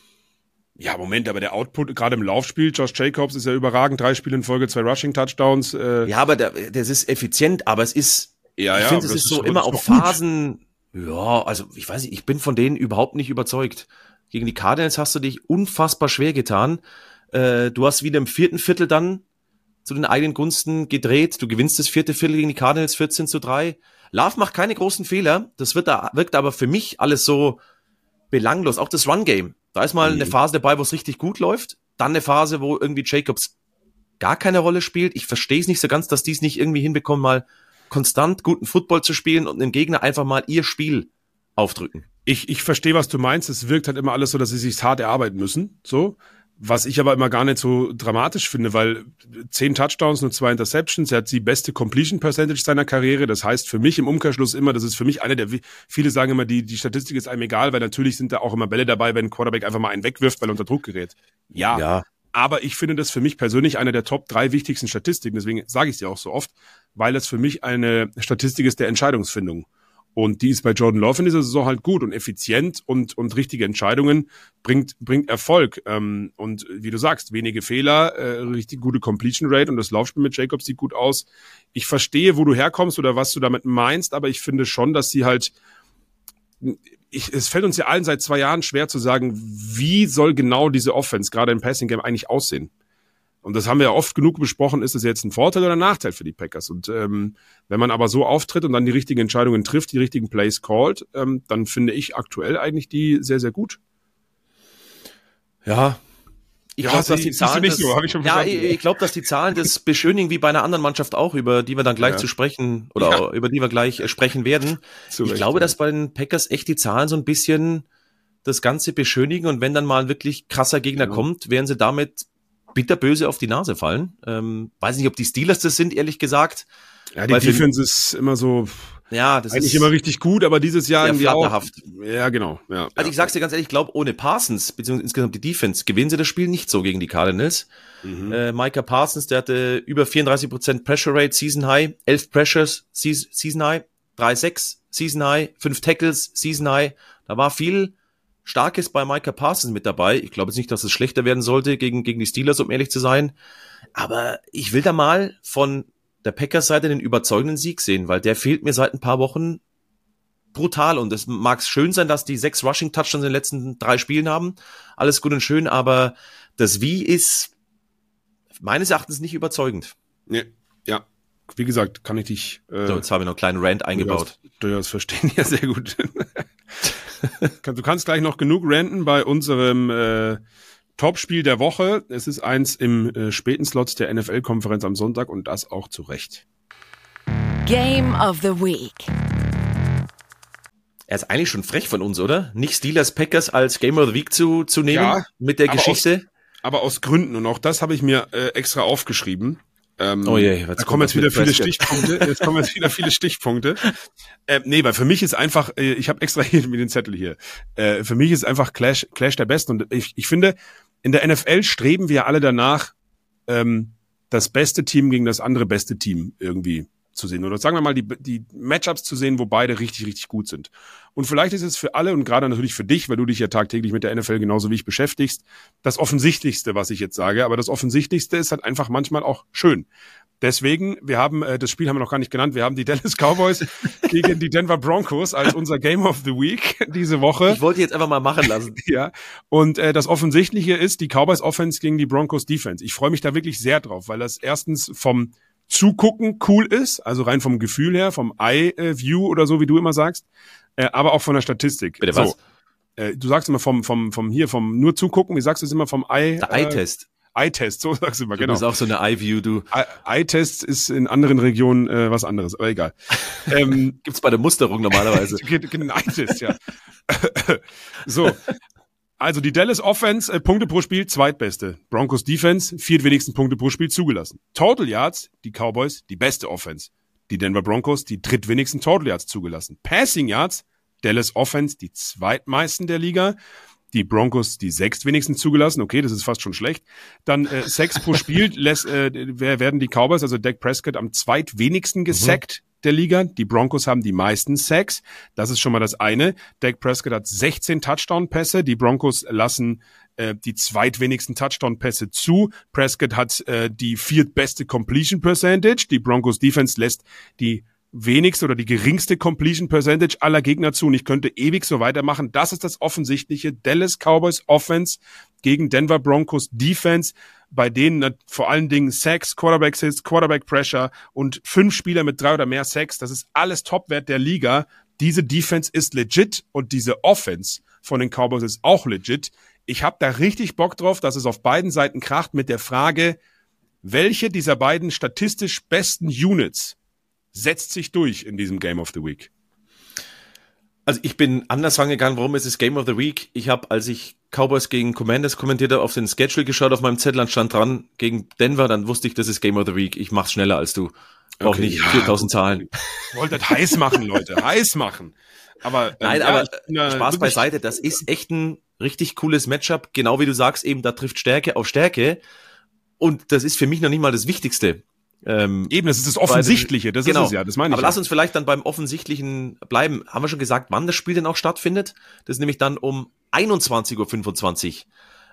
Ja, Moment, aber der Output, gerade im Laufspiel, Josh Jacobs ist ja überragend, drei Spiele in Folge, zwei Rushing-Touchdowns. Äh. Ja, aber der, das ist effizient, aber es ist, ja, ich ja, finde, es ist so immer auf Phasen, gut. ja, also ich weiß nicht, ich bin von denen überhaupt nicht überzeugt. Gegen die Cardinals hast du dich unfassbar schwer getan. Äh, du hast wieder im vierten Viertel dann zu den eigenen Gunsten gedreht. Du gewinnst das vierte Viertel gegen die Cardinals vierzehn zu drei. Love macht keine großen Fehler. Das wird da, wirkt aber für mich alles so belanglos. Auch das Run-Game. Da ist mal mhm. eine Phase dabei, wo es richtig gut läuft. Dann eine Phase, wo irgendwie Jacobs gar keine Rolle spielt. Ich verstehe es nicht so ganz, dass die es nicht irgendwie hinbekommen, mal konstant guten Football zu spielen und den Gegner einfach mal ihr Spiel aufdrücken. Ich, ich verstehe, was du meinst. Es wirkt halt immer alles so, dass sie sich hart erarbeiten müssen. So. Was ich aber immer gar nicht so dramatisch finde, weil zehn Touchdowns, nur zwei Interceptions, er hat die beste Completion Percentage seiner Karriere. Das heißt für mich im Umkehrschluss immer, das ist für mich eine der, viele sagen immer, die, die Statistik ist einem egal, weil natürlich sind da auch immer Bälle dabei, wenn ein Quarterback einfach mal einen wegwirft, weil er unter Druck gerät. Ja, ja. Aber ich finde das für mich persönlich eine der Top drei wichtigsten Statistiken. Deswegen sage ich es ja auch so oft, weil das für mich eine Statistik ist der Entscheidungsfindung. Und die ist bei Jordan Love in dieser Saison halt gut und effizient und und richtige Entscheidungen bringt bringt Erfolg. Ähm, und wie du sagst, wenige Fehler, äh, richtig gute Completion Rate und das Laufspiel mit Jacobs sieht gut aus. Ich verstehe, wo du herkommst oder was du damit meinst, aber ich finde schon, dass sie halt, ich, es fällt uns ja allen seit zwei Jahren schwer zu sagen, wie soll genau diese Offense gerade im Passing Game eigentlich aussehen. Und das haben wir ja oft genug besprochen, ist das jetzt ein Vorteil oder ein Nachteil für die Packers? Und ähm, wenn man aber so auftritt und dann die richtigen Entscheidungen trifft, die richtigen Plays callt, ähm, dann finde ich aktuell eigentlich die sehr, sehr gut. Ja, ich ja, glaube, dass die Zahlen, nicht so, hab ich schon ja, ich, ich glaube, dass die Zahlen das beschönigen wie bei einer anderen Mannschaft auch, über die wir dann gleich ja. zu sprechen oder ja. über die wir gleich äh, sprechen werden. Zu ich Recht, glaube, ja. dass bei den Packers echt die Zahlen so ein bisschen das Ganze beschönigen und wenn dann mal ein wirklich krasser Gegner ja. kommt, werden sie damit bitterböse auf die Nase fallen. Ähm, weiß nicht, ob die Steelers das sind, ehrlich gesagt. Ja, die Defense ist immer so, ja, das eigentlich ist immer richtig gut, aber dieses Jahr irgendwie auch. Ja, genau. Ja, also ja. ich sag's dir ganz ehrlich, ich glaube, ohne Parsons, beziehungsweise insgesamt die Defense, gewinnen sie das Spiel nicht so gegen die Cardinals. Mhm. Äh, Micah Parsons, der hatte über vierunddreißig Prozent Pressure Rate, Season High, elf Pressures, Season High, drei sechs, Season High, fünf Tackles, Season High. Da war viel Starkes bei Micah Parsons mit dabei. Ich glaube jetzt nicht, dass es schlechter werden sollte gegen, gegen die Steelers, um ehrlich zu sein. Aber ich will da mal von der Packers-Seite den überzeugenden Sieg sehen, weil der fehlt mir seit ein paar Wochen brutal. Und es mag schön sein, dass die sechs Rushing-Touchdowns in den letzten drei Spielen haben. Alles gut und schön, aber das Wie ist meines Erachtens nicht überzeugend. Ja, ja. Wie gesagt, kann ich dich... Äh, so, jetzt haben wir noch einen kleinen Rant eingebaut. Durchaus, durchaus verstehen, ja, sehr gut. Du kannst gleich noch genug ranten bei unserem äh, Topspiel der Woche. Es ist eins im äh, späten Slot der N F L-Konferenz am Sonntag und das auch zu Recht. Game of the Week. Er ist eigentlich schon frech von uns, oder? Nicht Steelers Packers als Game of the Week zu, zu nehmen ja, mit der aber Geschichte. Aus, aber aus Gründen und auch das habe ich mir äh, extra aufgeschrieben. Ähm, oh je, da kommen jetzt wieder viele Stichpunkte. Jetzt kommen jetzt wieder viele Stichpunkte. Äh, nee, weil für mich ist einfach, äh, ich habe extra hier mit den Zettel hier. Äh, für mich ist einfach Clash, Clash der Besten. Und ich, ich finde, in der N F L streben wir alle danach, ähm, das beste Team gegen das andere beste Team irgendwie zu sehen oder sagen wir mal die, die Matchups zu sehen, wo beide richtig, richtig gut sind. Und vielleicht ist es für alle und gerade natürlich für dich, weil du dich ja tagtäglich mit der N F L genauso wie ich beschäftigst, das Offensichtlichste, was ich jetzt sage. Aber das Offensichtlichste ist halt einfach manchmal auch schön. Deswegen, wir haben, äh, das Spiel haben wir noch gar nicht genannt, wir haben die Dallas Cowboys gegen die Denver Broncos als unser Game of the Week diese Woche. Ich wollte jetzt einfach mal machen lassen. Ja, und äh, das Offensichtliche ist die Cowboys Offense gegen die Broncos Defense. Ich freue mich da wirklich sehr drauf, weil das erstens vom Zugucken cool ist, also rein vom Gefühl her, vom Eye-View oder so, wie du immer sagst, äh, aber auch von der Statistik. Bitte was? So, äh, du sagst immer vom, vom, vom hier, vom nur zugucken, wie sagst du es immer vom Eye? Der Eye-Test. Äh, Eye-Test, so sagst du immer, du genau. Das ist auch so eine Eye-View, du. Eye-Test ist in anderen Regionen äh, was anderes, aber egal. ähm, Gibt's bei der Musterung normalerweise. Ein Eye-Test, ja. So. Also die Dallas Offense, äh, Punkte pro Spiel, zweitbeste. Broncos Defense, viertwenigsten Punkte pro Spiel zugelassen. Total Yards, die Cowboys, die beste Offense. Die Denver Broncos, die drittwenigsten Total Yards zugelassen. Passing Yards, Dallas Offense, die zweitmeisten der Liga. Die Broncos, die sechstwenigsten zugelassen. Okay, das ist fast schon schlecht. Dann äh, Sacks pro Spiel lässt, äh, werden die Cowboys, also Dak Prescott, am zweitwenigsten gesackt. Mhm. der Liga. Die Broncos haben die meisten Sacks. Das ist schon mal das eine. Dak Prescott hat sechzehn Touchdown-Pässe. Die Broncos lassen äh, die zweitwenigsten Touchdown-Pässe zu. Prescott hat äh, die viertbeste Completion Percentage. Die Broncos Defense lässt die wenigste oder die geringste Completion Percentage aller Gegner zu. Und ich könnte ewig so weitermachen. Das ist das offensichtliche Dallas Cowboys Offense gegen Denver Broncos Defense, bei denen vor allen Dingen Sacks, Quarterback Hits, Quarterback Pressure und fünf Spieler mit drei oder mehr Sacks. Das ist alles Topwert der Liga. Diese Defense ist legit und diese Offense von den Cowboys ist auch legit. Ich habe da richtig Bock drauf, dass es auf beiden Seiten kracht mit der Frage, welche dieser beiden statistisch besten Units setzt sich durch in diesem Game of the Week? Also ich bin anders rangegangen, warum ist es Game of the Week? Ich habe, als ich Cowboys gegen Commanders kommentiert habe, auf den Schedule geschaut, auf meinem Zettel stand dran, gegen Denver, dann wusste ich, das ist Game of the Week. Ich mach's schneller als du. Auch okay, nicht ja, viertausend Zahlen. Ihr wolltet heiß machen, Leute, heiß machen. Aber ähm, Nein, ja, aber bin, äh, Spaß beiseite, das ist echt ein richtig cooles Matchup. Genau wie du sagst, eben da trifft Stärke auf Stärke. Und das ist für mich noch nicht mal das Wichtigste. Ähm, Eben, das ist das Offensichtliche, das genau. ist es ja, das meine ich. Aber ja. Lass uns vielleicht dann beim Offensichtlichen bleiben. Haben wir schon gesagt, wann das Spiel denn auch stattfindet? Das ist nämlich dann um einundzwanzig Uhr fünfundzwanzig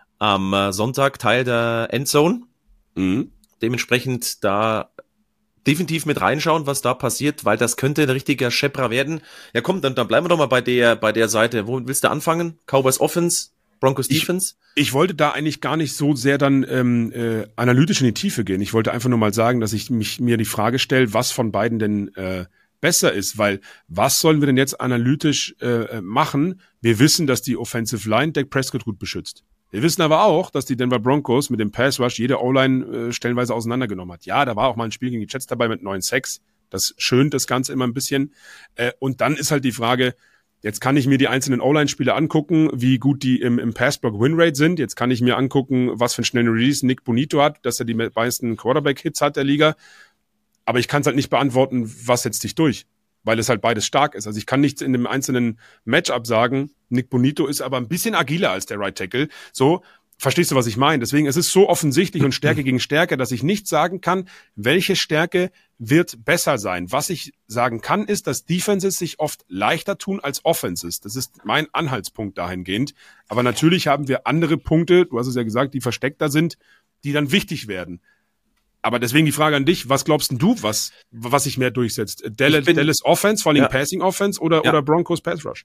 am Sonntag, Teil der Endzone. Mhm. Dementsprechend da definitiv mit reinschauen, was da passiert, weil das könnte ein richtiger Schepper werden. Ja komm, dann, dann bleiben wir doch mal bei der, bei der Seite. Wo willst du anfangen? Cowboys Offense? Broncos Defense? Ich, ich wollte da eigentlich gar nicht so sehr dann ähm, äh, analytisch in die Tiefe gehen. Ich wollte einfach nur mal sagen, dass ich mich mir die Frage stelle, was von beiden denn äh, besser ist, weil was sollen wir denn jetzt analytisch äh, machen? Wir wissen, dass die Offensive Line Dak Prescott gut beschützt. Wir wissen aber auch, dass die Denver Broncos mit dem Pass Rush jede O-Line äh, stellenweise auseinandergenommen hat. Ja, da war auch mal ein Spiel gegen die Jets dabei mit neun Sacks. Das schönt das Ganze immer ein bisschen. Äh, und dann ist halt die Frage, jetzt kann ich mir die einzelnen O-Line-Spiele angucken, wie gut die im, im Pass-Block-Win-Rate sind. Jetzt kann ich mir angucken, was für einen schnellen Release Nick Bonito hat, dass er die meisten Quarterback-Hits hat der Liga. Aber ich kann es halt nicht beantworten, was setzt sich durch, weil es halt beides stark ist. Also ich kann nichts in dem einzelnen Matchup sagen. Nick Bonito ist aber ein bisschen agiler als der Right Tackle. So, verstehst du, was ich meine? Deswegen es ist es so offensichtlich und Stärke gegen Stärke, dass ich nicht sagen kann, welche Stärke wird besser sein. Was ich sagen kann, ist, dass Defenses sich oft leichter tun als Offenses. Das ist mein Anhaltspunkt dahingehend. Aber natürlich haben wir andere Punkte, du hast es ja gesagt, die versteckter sind, die dann wichtig werden. Aber deswegen die Frage an dich, was glaubst denn du, was, was sich mehr durchsetzt? Dallas, bin, Dallas Offense, vor allem ja. Passing Offense oder, ja. oder Broncos Pass Rush?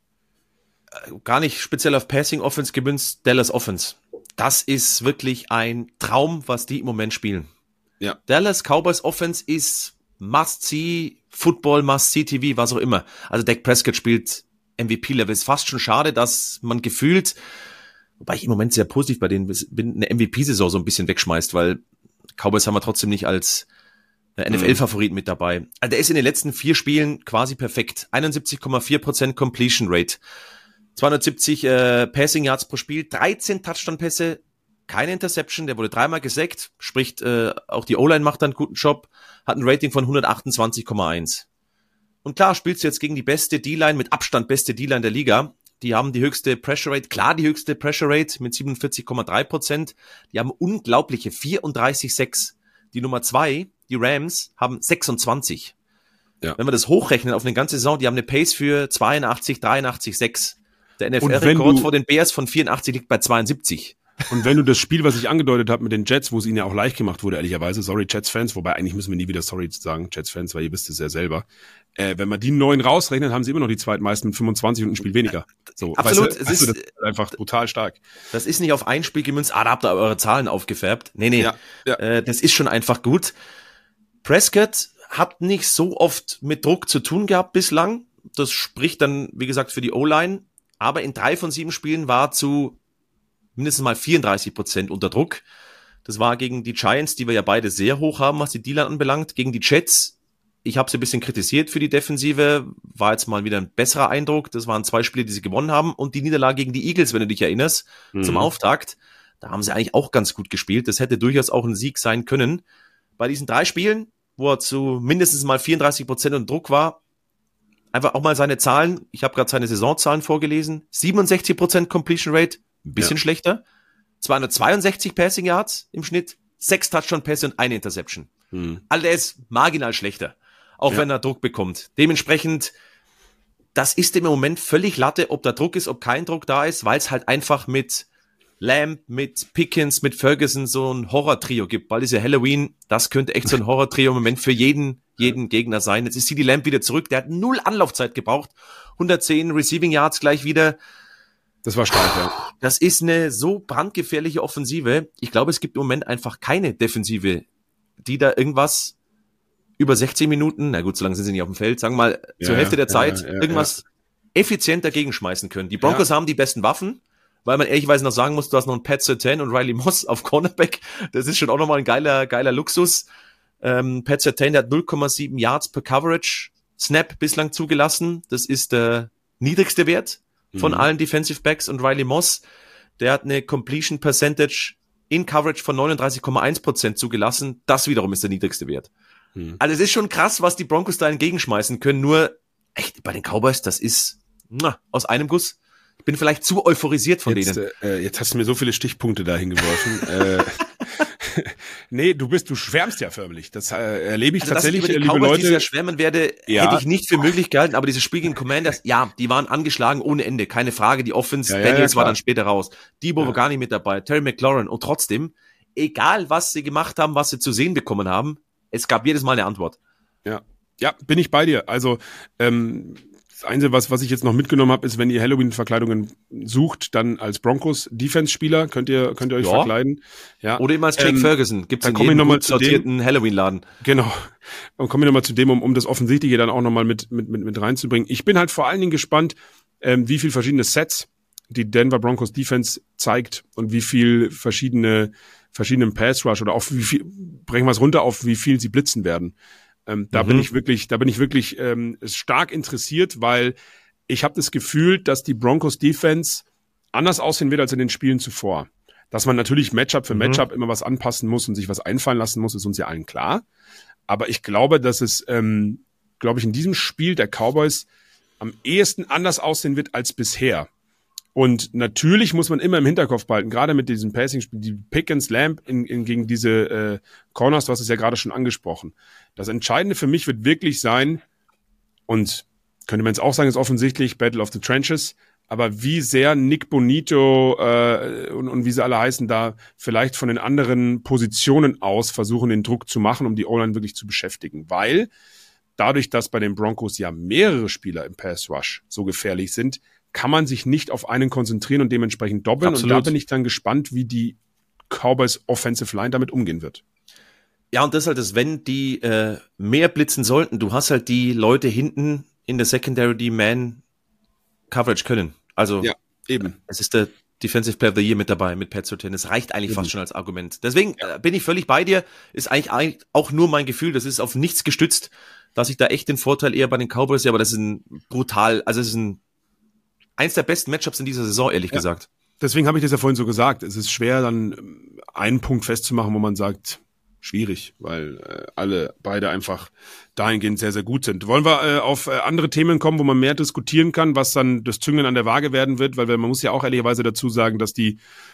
Gar nicht speziell auf Passing Offense gemünzt, Dallas Offense. Das ist wirklich ein Traum, was die im Moment spielen. Ja. Dallas Cowboys Offense ist Must-See, Football, Must-See T V, was auch immer. Also Dak Prescott spielt M V P-Level. Ist fast schon schade, dass man gefühlt, wobei ich im Moment sehr positiv bei denen bin, eine M V P-Saison so ein bisschen wegschmeißt, weil Cowboys haben wir trotzdem nicht als N F L-Favorit mit dabei. Also der ist in den letzten vier Spielen quasi perfekt. einundsiebzig Komma vier Prozent Completion Rate. zweihundertsiebzig äh, Passing Yards pro Spiel, dreizehn Touchdown-Pässe, keine Interception, der wurde dreimal gesackt, sprich äh, auch die O-Line macht einen guten Job, hat ein Rating von hundertachtundzwanzig Komma eins. Und klar, spielst du jetzt gegen die beste D-Line, mit Abstand beste D-Line der Liga, die haben die höchste Pressure Rate, klar die höchste Pressure Rate mit siebenundvierzig Komma drei Prozent, die haben unglaubliche vierunddreißig Komma sechs. Die Nummer zwei, die Rams, haben sechsundzwanzig. Ja. Wenn wir das hochrechnen auf eine ganze Saison, die haben eine Pace für zweiundachtzig, dreiundachtzig, sechs. Der N F L-Rekord vor den Bears von vierundachtzig liegt bei zweiundsiebzig. Und wenn du das Spiel, was ich angedeutet habe mit den Jets, wo es ihnen ja auch leicht gemacht wurde, ehrlicherweise, sorry Jets-Fans, wobei eigentlich müssen wir nie wieder sorry sagen, Jets-Fans, weil ihr wisst es ja selber, äh, wenn man die neun rausrechnet, haben sie immer noch die zweitmeisten mit fünfundzwanzig und ein Spiel weniger. So, absolut, weißt du, es weißt ist du, das ist einfach brutal stark. Das ist nicht auf ein Spiel gemünzt, ah, da habt ihr eure Zahlen aufgefärbt. Nee, nee, ja, ja. Äh, das ist schon einfach gut. Prescott hat nicht so oft mit Druck zu tun gehabt bislang. Das spricht dann, wie gesagt, für die O-Line. Aber in drei von sieben Spielen war zu mindestens mal vierunddreißig Prozent unter Druck. Das war gegen die Giants, die wir ja beide sehr hoch haben, was die D-Line anbelangt. Gegen die Jets, ich habe sie ein bisschen kritisiert für die Defensive, war jetzt mal wieder ein besserer Eindruck. Das waren zwei Spiele, die sie gewonnen haben. Und die Niederlage gegen die Eagles, wenn du dich erinnerst, mhm. zum Auftakt. Da haben sie eigentlich auch ganz gut gespielt. Das hätte durchaus auch ein Sieg sein können. Bei diesen drei Spielen, wo er zu mindestens mal vierunddreißig Prozent unter Druck war, einfach auch mal seine Zahlen, ich habe gerade seine Saisonzahlen vorgelesen, siebenundsechzig Prozent Completion Rate, ein bisschen ja. schlechter, zweihundertzweiundsechzig Passing Yards im Schnitt, sechs Touchdown-Pässe und eine Interception. Hm. Also der ist marginal schlechter, auch ja. wenn er Druck bekommt. Dementsprechend, das ist im Moment völlig Latte, ob da Druck ist, ob kein Druck da ist, weil es halt einfach mit Lamb, mit Pickens, mit Ferguson so ein Horror-Trio gibt. Bald ist ja Halloween, das könnte echt so ein Horror-Trio im Moment für jeden jeden Gegner sein. Jetzt ist C D Lamb wieder zurück, der hat null Anlaufzeit gebraucht, hundertzehn Receiving Yards gleich wieder. Das war stark, ja. Das ist eine so brandgefährliche Offensive. Ich glaube, es gibt im Moment einfach keine Defensive, die da irgendwas über sechzehn Minuten, na gut, so lange sind sie nicht auf dem Feld, sagen wir mal, ja, zur Hälfte der Zeit, ja, ja, irgendwas ja. effizient dagegen schmeißen können. Die Broncos ja. haben die besten Waffen, weil man ehrlicherweise noch sagen muss, du hast noch einen Pat Surtain und Riley Moss auf Cornerback. Das ist schon auch nochmal ein geiler, geiler Luxus. Ähm, Pat Surtain, der hat null Komma sieben Yards per Coverage Snap bislang zugelassen. Das ist der niedrigste Wert von mhm. allen Defensive Backs. Und Riley Moss, der hat eine Completion Percentage in Coverage von neununddreißig Komma eins Prozent zugelassen. Das wiederum ist der niedrigste Wert. Mhm. Also es ist schon krass, was die Broncos da entgegenschmeißen können. Nur, echt, bei den Cowboys, das ist na, aus einem Guss. Ich bin vielleicht zu euphorisiert von jetzt, denen. Äh, jetzt hast du mir so viele Stichpunkte da hingeworfen. äh, nee, du bist, du schwärmst ja förmlich. Das äh, erlebe ich also, tatsächlich, dass ich über die liebe Cowboys Leute. dieses Jahr schwärmen werde, ja. hätte ich nicht für möglich gehalten. Aber dieses Spiel gegen Commanders, ja, die waren angeschlagen ohne Ende. Keine Frage. Die Offense, ja, ja, Daniels ja, war dann später raus. Debo ja. war gar nicht mit dabei. Terry McLaurin. Und trotzdem, egal was sie gemacht haben, was sie zu sehen bekommen haben, es gab jedes Mal eine Antwort. Ja, ja, bin ich bei dir. Also, ähm, das Einzige, was, was ich jetzt noch mitgenommen habe, ist, wenn ihr Halloween-Verkleidungen sucht, dann als Broncos-Defense-Spieler könnt ihr, könnt ihr euch ja. verkleiden. Ja. Oder eben als Jake ähm, Ferguson. Gibt's in jedem noch gut sortierten Halloween-Laden. Genau. Und komme ich nochmal zu dem, um, um das Offensichtliche dann auch nochmal mit, mit, mit, mit reinzubringen. Ich bin halt vor allen Dingen gespannt, ähm, wie viel verschiedene Sets die Denver Broncos Defense zeigt und wie viel verschiedene, verschiedenen Pass-Rush oder auch wie viel, brechen wir es runter auf, wie viel sie blitzen werden. Ähm, da mhm. bin ich wirklich, da bin ich wirklich ähm, stark interessiert, weil ich habe das Gefühl, dass die Broncos Defense anders aussehen wird als in den Spielen zuvor. Dass man natürlich Matchup für mhm. Matchup immer was anpassen muss und sich was einfallen lassen muss, ist uns ja allen klar. Aber ich glaube, dass es, ähm, glaube ich, in diesem Spiel der Cowboys am ehesten anders aussehen wird als bisher. Und natürlich muss man immer im Hinterkopf behalten, gerade mit diesem Passing-Spiel, die Pickens, Lamb in, in, gegen diese äh, Corners, du hast es ja gerade schon angesprochen. Das Entscheidende für mich wird wirklich sein, und könnte man jetzt auch sagen, ist offensichtlich Battle of the Trenches, aber wie sehr Nick Bonito äh, und, und wie sie alle heißen, da vielleicht von den anderen Positionen aus versuchen, den Druck zu machen, um die O-Line wirklich zu beschäftigen. Weil dadurch, dass bei den Broncos ja mehrere Spieler im Pass-Rush so gefährlich sind, kann man sich nicht auf einen konzentrieren und dementsprechend doppeln. Absolut. Und da bin ich dann gespannt, wie die Cowboys Offensive Line damit umgehen wird. Ja, und das ist halt das, wenn die äh, mehr blitzen sollten, du hast halt die Leute hinten in der Secondary, die Man-Coverage können. Also ja, eben. Es ist der Defensive Player of the Year mit dabei, mit Pat Surtain. Das reicht eigentlich eben. fast schon als Argument. Deswegen ja. äh, bin ich völlig bei dir. Ist eigentlich, eigentlich auch nur mein Gefühl, das ist auf nichts gestützt, dass ich da echt den Vorteil eher bei den Cowboys sehe, aber das ist ein brutal, also es ist ein eins der besten Matchups in dieser Saison, ehrlich ja. gesagt. Deswegen habe ich das ja vorhin so gesagt. Es ist schwer, dann einen Punkt festzumachen, wo man sagt, schwierig, weil äh, alle beide einfach dahingehend sehr, sehr gut sind. Wollen wir äh, auf äh, andere Themen kommen, wo man mehr diskutieren kann, was dann das Züngeln an der Waage werden wird, weil man muss ja auch ehrlicherweise dazu sagen, dass die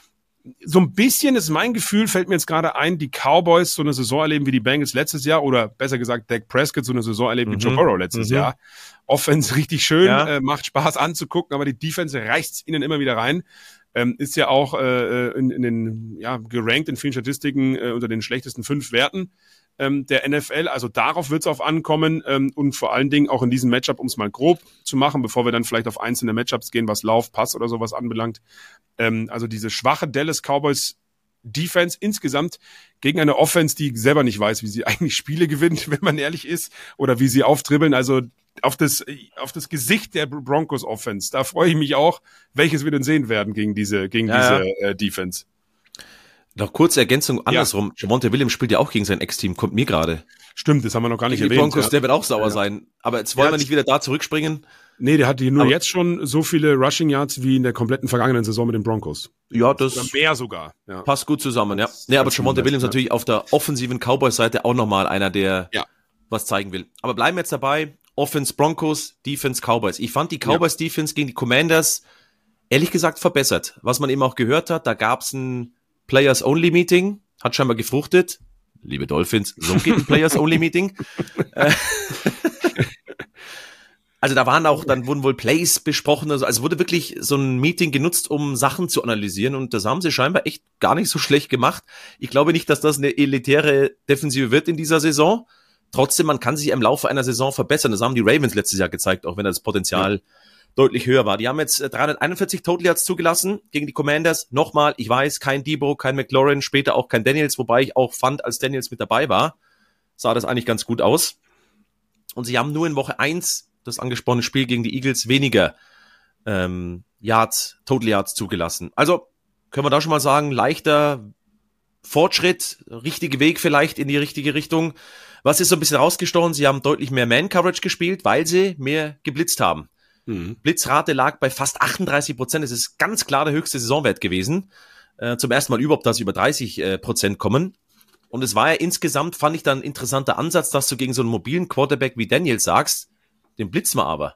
so ein bisschen ist mein Gefühl, fällt mir jetzt gerade ein, die Cowboys so eine Saison erleben wie die Bengals letztes Jahr oder besser gesagt Dak Prescott so eine Saison erleben mhm. wie Joe Burrow letztes mhm. Jahr. Offense richtig schön, ja. äh, macht Spaß anzugucken, aber die Defense reicht's ihnen immer wieder rein. Ähm, ist ja auch äh, in, in den ja gerankt in vielen Statistiken äh, unter den schlechtesten fünf Werten ähm, der N F L. Also darauf wird's auf ankommen ähm, und vor allen Dingen auch in diesem Matchup, um es mal grob zu machen, bevor wir dann vielleicht auf einzelne Matchups gehen, was Lauf, Pass oder sowas anbelangt. Ähm, also diese schwache Dallas Cowboys Defense insgesamt gegen eine Offense, die selber nicht weiß, wie sie eigentlich Spiele gewinnt, wenn man ehrlich ist, oder wie sie auftribbeln. Also auf das auf das Gesicht der Broncos Offense, da freue ich mich auch, welches wir denn sehen werden gegen diese gegen ja, diese ja. Äh, Defense. Noch kurze Ergänzung andersrum. Ja. Javonte Williams spielt ja auch gegen sein Ex-Team, kommt mir gerade. Stimmt, das haben wir noch gar nicht die erwähnt. Broncos, ja. der wird auch sauer ja. sein. Aber jetzt wollen ja, wir nicht wieder da zurückspringen. Nee, der hatte nur aber jetzt schon so viele Rushing Yards wie in der kompletten vergangenen Saison mit den Broncos. Ja, das oder mehr sogar. Ja. Passt gut zusammen, ja. Nee, aber Javonte Williams ja. natürlich auf der offensiven Cowboys-Seite auch nochmal einer, der ja. was zeigen will. Aber bleiben wir jetzt dabei. Offense Broncos, Defense Cowboys. Ich fand die Cowboys ja. Defense gegen die Commanders ehrlich gesagt verbessert. Was man eben auch gehört hat, da gab's ein Players-Only-Meeting, hat scheinbar gefruchtet. Liebe Dolphins, so geht ein Players-Only-Meeting. Also da waren auch, dann wurden wohl Plays besprochen, also es wurde wirklich so ein Meeting genutzt, um Sachen zu analysieren und das haben sie scheinbar echt gar nicht so schlecht gemacht. Ich glaube nicht, dass das eine elitäre Defensive wird in dieser Saison. Trotzdem, man kann sich im Laufe einer Saison verbessern. Das haben die Ravens letztes Jahr gezeigt, auch wenn das Potenzial ja. deutlich höher war. Die haben jetzt dreihunderteinundvierzig Total Yards zugelassen gegen die Commanders. Nochmal, ich weiß, kein Debo, kein McLaurin, später auch kein Daniels, wobei ich auch fand, als Daniels mit dabei war, sah das eigentlich ganz gut aus. Und sie haben nur in Woche eins das angesprochene Spiel gegen die Eagles weniger ähm, Yards, Total Yards zugelassen. Also können wir da schon mal sagen, leichter Fortschritt, richtige Weg vielleicht in die richtige Richtung. Was ist so ein bisschen rausgestochen? Sie haben deutlich mehr Man-Coverage gespielt, weil sie mehr geblitzt haben. Mhm. Blitzrate lag bei fast achtunddreißig Prozent. Es ist ganz klar der höchste Saisonwert gewesen. Äh, zum ersten Mal überhaupt, dass sie über dreißig Prozent kommen. Und es war ja insgesamt, fand ich dann ein interessanter Ansatz, dass du gegen so einen mobilen Quarterback wie Daniel sagst, den blitzen wir aber.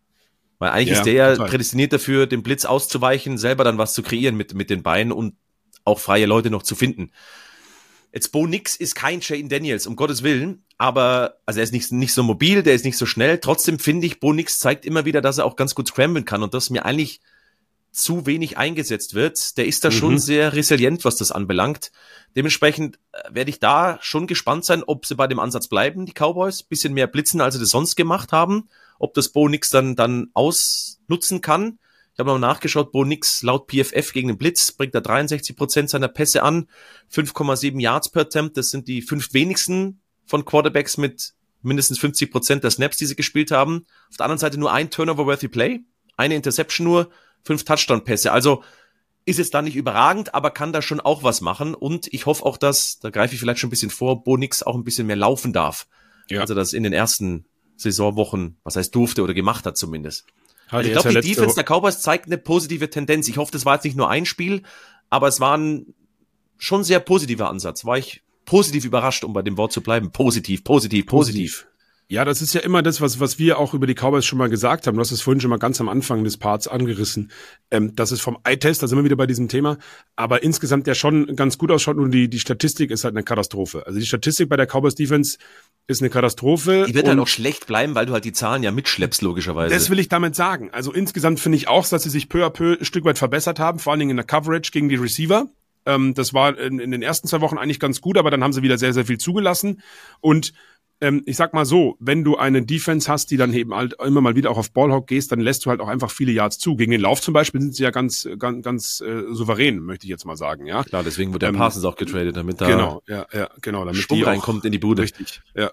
Weil eigentlich ja, ist der ja prädestiniert dafür, den Blitz auszuweichen, selber dann was zu kreieren mit, mit den Beinen und auch freie Leute noch zu finden. Jetzt Bo Nix ist kein Jaden Daniels, um Gottes Willen, aber, also er ist nicht, nicht so mobil, der ist nicht so schnell. Trotzdem finde ich, Bo Nix zeigt immer wieder, dass er auch ganz gut scramblen kann und dass mir eigentlich zu wenig eingesetzt wird. Der ist da mhm. schon sehr resilient, was das anbelangt. Dementsprechend werde ich da schon gespannt sein, ob sie bei dem Ansatz bleiben, die Cowboys. Bisschen mehr blitzen, als sie das sonst gemacht haben. Ob das Bo Nix dann, dann ausnutzen kann. Ich habe noch nachgeschaut, Bo Nix laut P F F gegen den Blitz bringt er dreiundsechzig Prozent seiner Pässe an, fünf Komma sieben Yards per Attempt. Das sind die fünf wenigsten von Quarterbacks mit mindestens fünfzig Prozent der Snaps, die sie gespielt haben. Auf der anderen Seite nur ein Turnover-worthy Play, eine Interception nur, fünf Touchdown-Pässe. Also ist jetzt da nicht überragend, aber kann da schon auch was machen. Und ich hoffe auch, dass, da greife ich vielleicht schon ein bisschen vor, Bo Nix auch ein bisschen mehr laufen darf. Ja. Also das in den ersten Saisonwochen, was heißt durfte oder gemacht hat zumindest. Also ich glaube, die Defense der Cowboys zeigt eine positive Tendenz. Ich hoffe, das war jetzt nicht nur ein Spiel, aber es war ein schon sehr positiver Ansatz. War ich positiv überrascht, um bei dem Wort zu bleiben. Positiv, positiv, positiv. Ja, das ist ja immer das, was was wir auch über die Cowboys schon mal gesagt haben. Du hast es vorhin schon mal ganz am Anfang des Parts angerissen. Ähm, das ist vom Eye-Test, da sind wir wieder bei diesem Thema. Aber insgesamt der schon ganz gut ausschaut und die die Statistik ist halt eine Katastrophe. Also die Statistik bei der Cowboys-Defense ist eine Katastrophe. Die wird halt auch schlecht bleiben, weil du halt die Zahlen ja mitschleppst, logischerweise. Das will ich damit sagen. Also insgesamt finde ich auch, dass sie sich peu à peu ein Stück weit verbessert haben, vor allen Dingen in der Coverage gegen die Receiver. Ähm, das war in, in den ersten zwei Wochen eigentlich ganz gut, aber dann haben sie wieder sehr, sehr viel zugelassen. Und ähm, ich sag mal so, wenn du eine Defense hast, die dann eben halt immer mal wieder auch auf Ballhawk gehst, dann lässt du halt auch einfach viele Yards zu. Gegen den Lauf zum Beispiel sind sie ja ganz, ganz, ganz äh, souverän, möchte ich jetzt mal sagen, ja. Klar, deswegen wird der ähm, Parsons auch getradet, damit da genau, ja, ja, genau, damit Schwung die reinkommt in die Bude. Richtig, ja.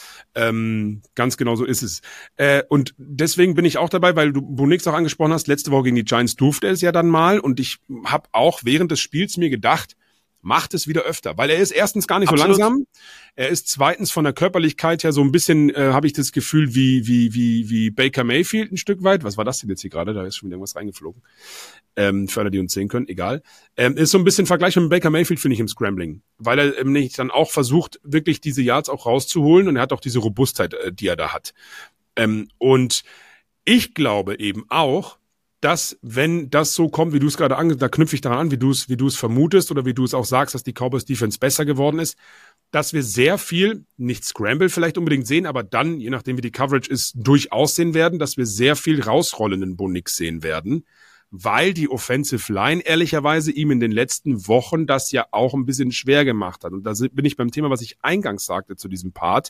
Ähm, ganz genau so ist es. Äh, und deswegen bin ich auch dabei, weil du Bo Nix auch angesprochen hast, letzte Woche gegen die Giants durfte er es ja dann mal und ich habe auch während des Spiels mir gedacht, macht es wieder öfter, weil er ist erstens gar nicht Absolut. so langsam, er ist zweitens von der Körperlichkeit her so ein bisschen, äh, habe ich das Gefühl, wie wie wie wie Baker Mayfield ein Stück weit. Was war das denn jetzt hier gerade? Da ist schon wieder irgendwas reingeflogen. Ähm, für alle, die uns sehen können, egal. Ähm, ist so ein bisschen vergleichbar mit Baker Mayfield, finde ich, im Scrambling, weil er ähm, nicht dann auch versucht, wirklich diese Yards auch rauszuholen und er hat auch diese Robustheit, äh, die er da hat. Ähm, und ich glaube eben auch, dass, wenn das so kommt, wie du es gerade ange, da knüpfe ich daran an, wie du es, wie du es vermutest oder wie du es auch sagst, dass die Cowboys Defense besser geworden ist, dass wir sehr viel, nicht Scramble vielleicht unbedingt sehen, aber dann, je nachdem wie die Coverage ist, durchaus sehen werden, dass wir sehr viel rausrollenden Bo Nix sehen werden, weil die Offensive Line ehrlicherweise ihm in den letzten Wochen das ja auch ein bisschen schwer gemacht hat. Und da bin ich beim Thema, was ich eingangs sagte zu diesem Part.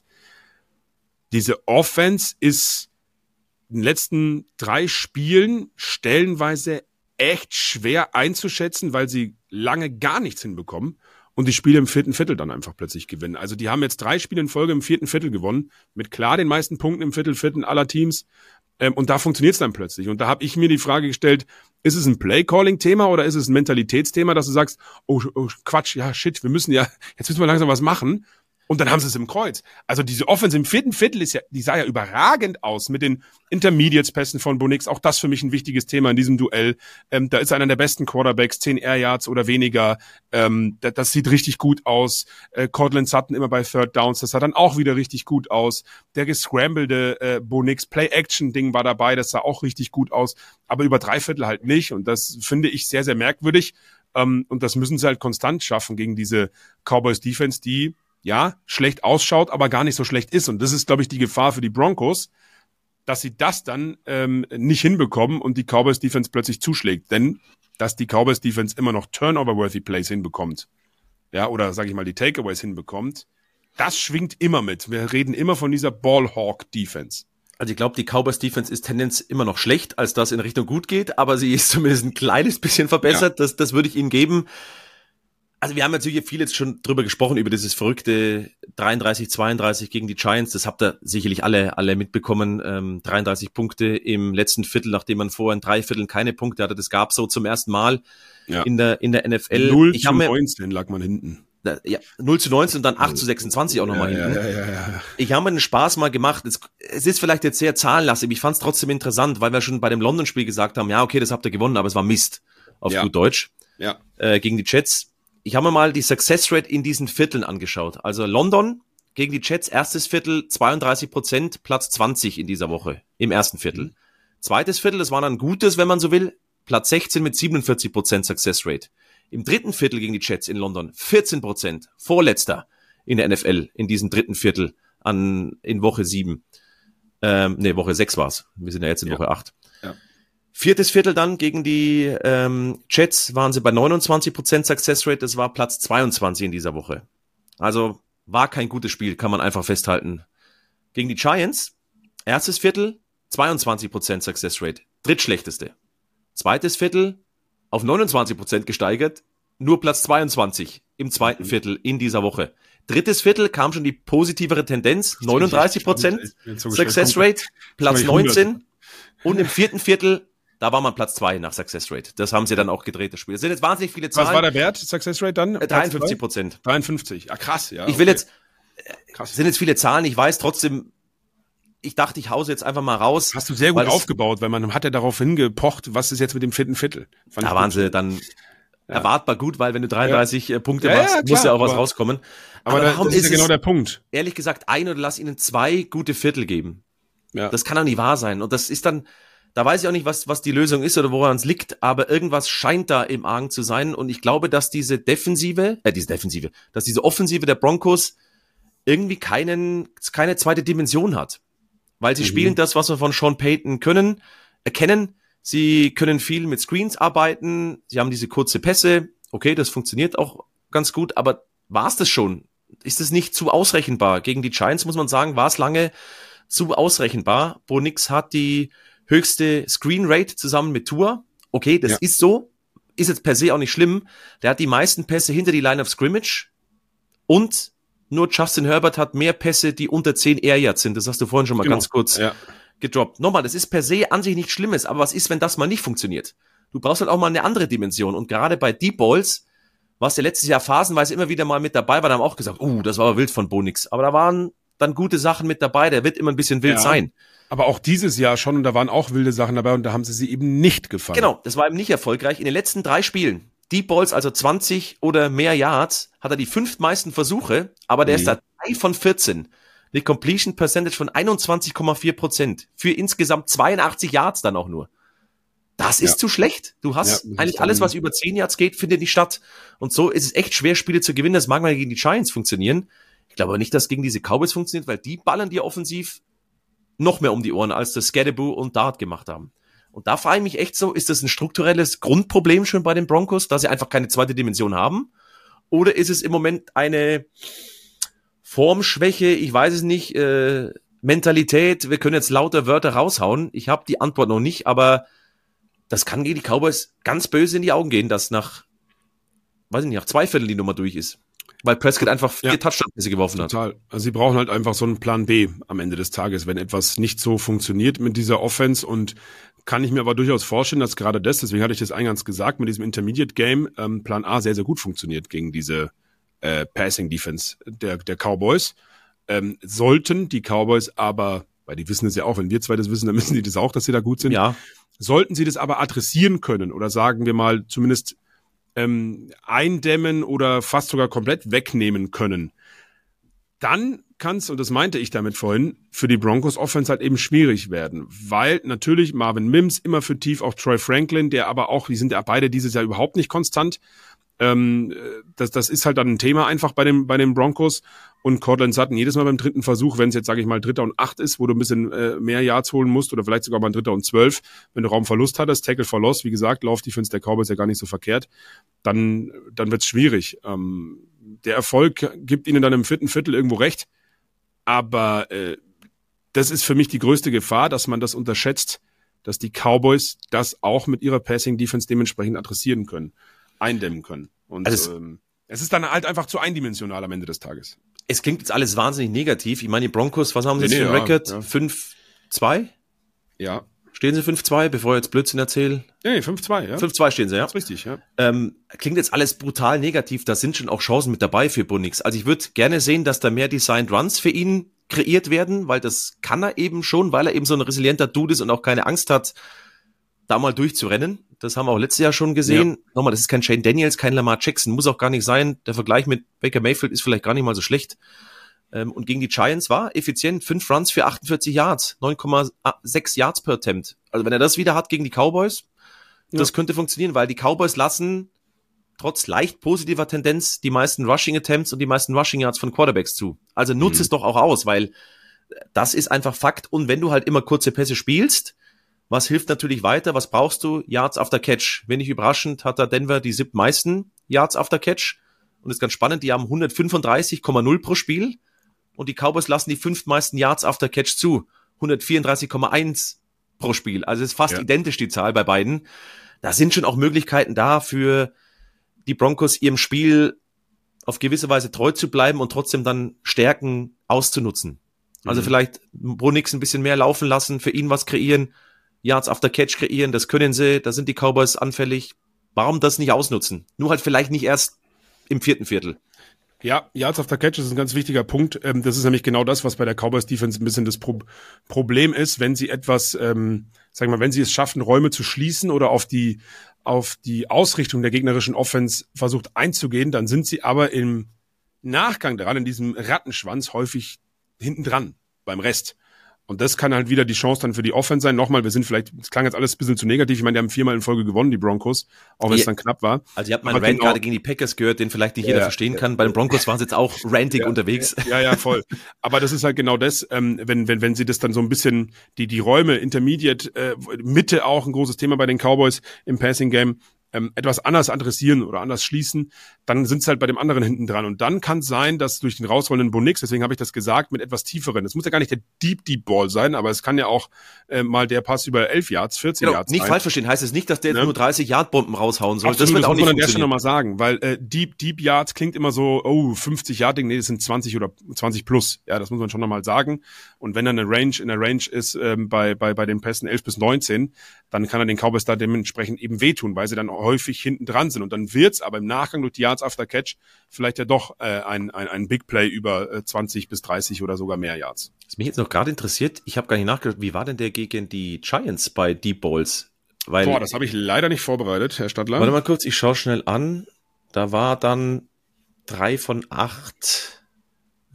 Diese Offense ist in den letzten drei Spielen stellenweise echt schwer einzuschätzen, weil sie lange gar nichts hinbekommen und die Spiele im vierten Viertel dann einfach plötzlich gewinnen. Also die haben jetzt drei Spiele in Folge im vierten Viertel gewonnen, mit klar den meisten Punkten im Viertel, vierten aller Teams. Ähm, und da funktioniert es dann plötzlich. Und da habe ich mir die Frage gestellt, ist es ein Play-Calling-Thema oder ist es ein Mentalitätsthema, dass du sagst, oh, oh Quatsch, ja shit, wir müssen ja, jetzt müssen wir langsam was machen. Und dann haben sie es im Kreuz. Also diese Offense im vierten Viertel ist ja, die sah ja überragend aus mit den Intermediates-Pässen von Bo Nix. Auch das für mich ein wichtiges Thema in diesem Duell. Ähm, da ist einer der besten Quarterbacks, zehn Air Yards oder weniger. Ähm, das, das sieht richtig gut aus. Äh, Cortland Sutton immer bei Third Downs, das sah dann auch wieder richtig gut aus. Der gescrambelte äh, Bo Nix Play-Action-Ding war dabei, das sah auch richtig gut aus. Aber über drei Viertel halt nicht. Und das finde ich sehr, sehr merkwürdig. Ähm, und das müssen sie halt konstant schaffen gegen diese Cowboys-Defense, die ja, schlecht ausschaut, aber gar nicht so schlecht ist. Und das ist, glaube ich, die Gefahr für die Broncos, dass sie das dann ähm, nicht hinbekommen und die Cowboys-Defense plötzlich zuschlägt. Denn, dass die Cowboys-Defense immer noch Turnover-worthy Plays hinbekommt, ja, oder, sage ich mal, die Takeaways hinbekommt, das schwingt immer mit. Wir reden immer von dieser Ballhawk-Defense. Also ich glaube, die Cowboys-Defense ist tendenz immer noch schlecht, als das in Richtung gut geht, aber sie ist zumindest ein kleines bisschen verbessert. Ja. Das, das würde ich ihnen geben. Also wir haben natürlich viel jetzt schon drüber gesprochen, über dieses verrückte dreiunddreißig zweiunddreißig gegen die Giants. Das habt ihr sicherlich alle alle mitbekommen. Ähm, dreiunddreißig Punkte im letzten Viertel, nachdem man vorher in drei Vierteln keine Punkte hatte. Das gab so zum ersten Mal ja. in der in der N F L. null zu neunzehn lag man hinten. Ja, null zu neunzehn und dann acht zu sechsundzwanzig auch nochmal ja, hinten. Ja, ja, ja. Ich habe mir den Spaß mal gemacht. Es, es ist vielleicht jetzt sehr zahlenlastig, aber ich fand es trotzdem interessant, weil wir schon bei dem London-Spiel gesagt haben, ja okay, das habt ihr gewonnen, aber es war Mist, auf ja. gut Deutsch, ja. äh, gegen die Jets. Ich habe mir mal die Success Rate in diesen Vierteln angeschaut. Also London gegen die Jets, erstes Viertel zweiunddreißig Prozent, Platz zwanzig in dieser Woche, im ersten Viertel. Zweites Viertel, das war dann gutes, wenn man so will, Platz sechzehn mit siebenundvierzig Prozent Success Rate. Im dritten Viertel gegen die Jets in London vierzehn Prozent, vorletzter in der N F L in diesem dritten Viertel an in Woche sieben. Ähm, nee, Woche sechs war's. Wir sind ja jetzt in ja. Woche acht. Ja. Viertes Viertel dann gegen die ähm, Jets waren sie bei neunundzwanzig Prozent Success Rate, das war Platz zweiundzwanzig in dieser Woche. Also war kein gutes Spiel, kann man einfach festhalten. Gegen die Giants, erstes Viertel, zweiundzwanzig Prozent Success Rate, drittschlechteste. Zweites Viertel, auf neunundzwanzig Prozent gesteigert, nur Platz zweiundzwanzig im zweiten Viertel in dieser Woche. Drittes Viertel kam schon die positivere Tendenz, neununddreißig Prozent Success Rate, Platz neunzehn. Und im vierten Viertel, da war man Platz zwei nach Success Rate. Das haben sie dann auch gedreht, das Spiel. Das sind jetzt wahnsinnig viele Zahlen. Was war der Wert, Success Rate dann? dreiundfünfzig Prozent. dreiundfünfzig, ah krass, ja. Ich will okay. jetzt, krass. Sind jetzt viele Zahlen, ich weiß trotzdem, ich dachte, ich hause jetzt einfach mal raus. Hast du sehr gut aufgebaut, weil man hat ja darauf hingepocht, was ist jetzt mit dem vierten Viertel. Fand da waren sie dann ja. erwartbar gut, weil wenn du dreiunddreißig ja. Punkte ja, machst, ja, muss ja auch was aber, rauskommen. Aber, aber da, das ist ja genau der Punkt. Ehrlich gesagt, ein oder lass ihnen zwei gute Viertel geben. Ja. Das kann doch nicht wahr sein. Und das ist dann, da weiß ich auch nicht, was, was die Lösung ist oder woran es liegt, aber irgendwas scheint da im Argen zu sein. Und ich glaube, dass diese Defensive, äh, diese Defensive, dass diese Offensive der Broncos irgendwie keinen, keine zweite Dimension hat. Weil sie mhm. spielen das, was wir von Sean Payton können, erkennen. Sie können viel mit Screens arbeiten. Sie haben diese kurze Pässe. Okay, das funktioniert auch ganz gut. Aber war es das schon? Ist es nicht zu ausrechenbar? Gegen die Giants, muss man sagen, war es lange zu ausrechenbar. Bo Nix hat die höchste Screen Rate zusammen mit Tua. Okay, das ja. ist so. Ist jetzt per se auch nicht schlimm. Der hat die meisten Pässe hinter die Line of Scrimmage. Und nur Justin Herbert hat mehr Pässe, die unter zehn Air Yards sind. Das hast du vorhin schon mal genau. ganz kurz ja. gedroppt. Nochmal, das ist per se an sich nichts Schlimmes, aber was ist, wenn das mal nicht funktioniert? Du brauchst halt auch mal eine andere Dimension. Und gerade bei Deep Balls, was ja letztes Jahr phasenweise immer wieder mal mit dabei war, da haben wir auch gesagt, uh, das war aber wild von Bo Nix. Aber da waren dann gute Sachen mit dabei, der wird immer ein bisschen wild ja. sein. Aber auch dieses Jahr schon, und da waren auch wilde Sachen dabei, und da haben sie sie eben nicht gefangen. Genau, das war eben nicht erfolgreich. In den letzten drei Spielen, Deep Balls, also zwanzig oder mehr Yards, hat er die fünftmeisten Versuche, aber der nee. ist da drei von vierzehn. Eine Completion Percentage von einundzwanzig Komma vier Prozent. Für insgesamt zweiundachtzig Yards dann auch nur. Das ist ja. zu schlecht. Du hast ja, eigentlich alles, was über zehn Yards geht, findet nicht statt. Und so ist es echt schwer, Spiele zu gewinnen. Das mag mal gegen die Giants funktionieren. Ich glaube aber nicht, dass gegen diese Cowboys funktioniert, weil die ballern dir offensiv noch mehr um die Ohren, als das Scadaboo und Dart gemacht haben. Und da frage ich mich echt so, ist das ein strukturelles Grundproblem schon bei den Broncos, dass sie einfach keine zweite Dimension haben? Oder ist es im Moment eine Formschwäche, ich weiß es nicht, äh, Mentalität, wir können jetzt lauter Wörter raushauen. Ich habe die Antwort noch nicht, aber das kann gegen die Cowboys ganz böse in die Augen gehen, dass nach, weiß ich nicht, nach zwei Viertel die Nummer durch ist. Weil Prescott einfach vier ja, Touchdowns geworfen hat. Total. Also sie brauchen halt einfach so einen Plan B am Ende des Tages, wenn etwas nicht so funktioniert mit dieser Offense. Und kann ich mir aber durchaus vorstellen, dass gerade das, deswegen hatte ich das eingangs gesagt, mit diesem Intermediate Game ähm, Plan A sehr, sehr gut funktioniert gegen diese äh, Passing Defense der, der Cowboys. Ähm, sollten die Cowboys aber, weil die wissen es ja auch, wenn wir zwei das wissen, dann wissen die das auch, dass sie da gut sind. Ja. Sollten sie das aber adressieren können oder sagen wir mal zumindest ähm, eindämmen oder fast sogar komplett wegnehmen können, dann kann es, und das meinte ich damit vorhin, für die Broncos Offense halt eben schwierig werden. Weil natürlich Marvin Mims immer für tief, auch Troy Franklin, der aber auch, die sind ja beide dieses Jahr überhaupt nicht konstant. Ähm, das, das ist halt dann ein Thema einfach bei den, bei den Broncos. Und Cortland Sutton jedes Mal beim dritten Versuch, wenn es jetzt, sage ich mal, Dritter und Acht ist, wo du ein bisschen äh, mehr Yards holen musst oder vielleicht sogar mal ein Dritter und Zwölf, wenn du Raumverlust hattest, Tackle for Loss, wie gesagt, Laufdefense der Cowboys ja gar nicht so verkehrt, dann, dann wird's schwierig. Ähm, der Erfolg gibt ihnen dann im vierten Viertel irgendwo recht, aber äh, das ist für mich die größte Gefahr, dass man das unterschätzt, dass die Cowboys das auch mit ihrer Passing-Defense dementsprechend adressieren können, eindämmen können. Und also ähm, es ist dann halt einfach zu eindimensional am Ende des Tages. Es klingt jetzt alles wahnsinnig negativ. Ich meine, die Broncos, was haben sie nee, jetzt für ein nee, Record? Ja. fünf zwei? Ja. Stehen sie fünf zwei, bevor ich jetzt Blödsinn erzähle? Nee, fünf zwei, ja. fünf zwei stehen sie, ja. Das ist richtig, ja. Ähm, klingt jetzt alles brutal negativ. Da sind schon auch Chancen mit dabei für Bunix. Also ich würde gerne sehen, dass da mehr Designed Runs für ihn kreiert werden, weil das kann er eben schon, weil er eben so ein resilienter Dude ist und auch keine Angst hat, da mal durchzurennen. Das haben wir auch letztes Jahr schon gesehen. Ja. Nochmal, das ist kein Shane Daniels, kein Lamar Jackson, muss auch gar nicht sein. Der Vergleich mit Baker Mayfield ist vielleicht gar nicht mal so schlecht. Und gegen die Giants war effizient, fünf Runs für achtundvierzig Yards, neun Komma sechs Yards per Attempt. Also wenn er das wieder hat gegen die Cowboys, ja. Das könnte funktionieren, weil die Cowboys lassen trotz leicht positiver Tendenz die meisten Rushing Attempts und die meisten Rushing Yards von Quarterbacks zu. Also nutze mhm. es doch auch aus, weil das ist einfach Fakt. Und wenn du halt immer kurze Pässe spielst, was hilft natürlich weiter? Was brauchst du? Yards after Catch. Wenig überraschend hat da Denver die siebtmeisten Yards after Catch. Und das ist ganz spannend, die haben hundertfünfunddreißig Komma null pro Spiel. Und die Cowboys lassen die fünftmeisten Yards after Catch zu. hundertvierunddreißig Komma eins pro Spiel. Also es ist fast ja. identisch die Zahl bei beiden. Da sind schon auch Möglichkeiten da für die Broncos, ihrem Spiel auf gewisse Weise treu zu bleiben und trotzdem dann Stärken auszunutzen. Mhm. Also vielleicht Brunix ein bisschen mehr laufen lassen, für ihn was kreieren, Yards after Catch kreieren, das können sie, da sind die Cowboys anfällig. Warum das nicht ausnutzen? Nur halt vielleicht nicht erst im vierten Viertel. Ja, Yards after Catch ist ein ganz wichtiger Punkt. Das ist nämlich genau das, was bei der Cowboys Defense ein bisschen das Pro- Problem ist, wenn sie etwas, ähm, sagen wir mal, wenn sie es schaffen, Räume zu schließen oder auf die auf die Ausrichtung der gegnerischen Offense versucht einzugehen, dann sind sie aber im Nachgang daran, in diesem Rattenschwanz, häufig hinten dran beim Rest. Und das kann halt wieder die Chance dann für die Offense sein. Nochmal, wir sind vielleicht, es klang jetzt alles ein bisschen zu negativ. Ich meine, die haben viermal in Folge gewonnen, die Broncos, auch wenn es dann knapp war. Also ihr habt meinen Rant gerade gegen die Packers gehört, den vielleicht nicht jeder ja, verstehen ja, kann. Bei den Broncos waren sie jetzt auch rantig ja, unterwegs. Ja, ja, voll. Aber das ist halt genau das, ähm, wenn wenn wenn sie das dann so ein bisschen, die die Räume, Intermediate, äh, Mitte auch ein großes Thema bei den Cowboys im Passing Game, ähm, etwas anders adressieren oder anders schließen, dann sind es halt bei dem anderen hinten dran. Und dann kann es sein, dass durch den rausrollenden Bunix, deswegen habe ich das gesagt, mit etwas tieferen, es muss ja gar nicht der Deep Deep Ball sein, aber es kann ja auch äh, mal der Pass über elf Yards, vierzehn genau, Yards nicht sein. falsch verstehen, heißt es nicht, dass der jetzt ne? nur dreißig Yard Bomben raushauen soll. Absolut, das wird das auch muss nicht man an der Stelle nochmal sagen, weil äh, Deep Deep Yards klingt immer so, oh, fünfzig Yard Ding, nee, das sind zwanzig oder zwanzig plus. Ja, das muss man schon nochmal sagen. Und wenn dann eine Range in der Range ist ähm, bei bei bei den Pässen elf bis neunzehn, dann kann er den Cowboys da dementsprechend eben wehtun, weil sie dann häufig hinten dran sind. Und dann wird's aber im Nachgang durch die Yards after Catch vielleicht ja doch äh, ein, ein, ein Big Play über äh, zwanzig bis dreißig oder sogar mehr Yards. Was mich jetzt noch gerade interessiert, ich habe gar nicht nachgedacht, wie war denn der gegen die Giants bei Deep Balls? Weil, Boah, das habe ich leider nicht vorbereitet, Herr Stadler. Warte mal kurz, ich schaue schnell an. Da war dann drei von acht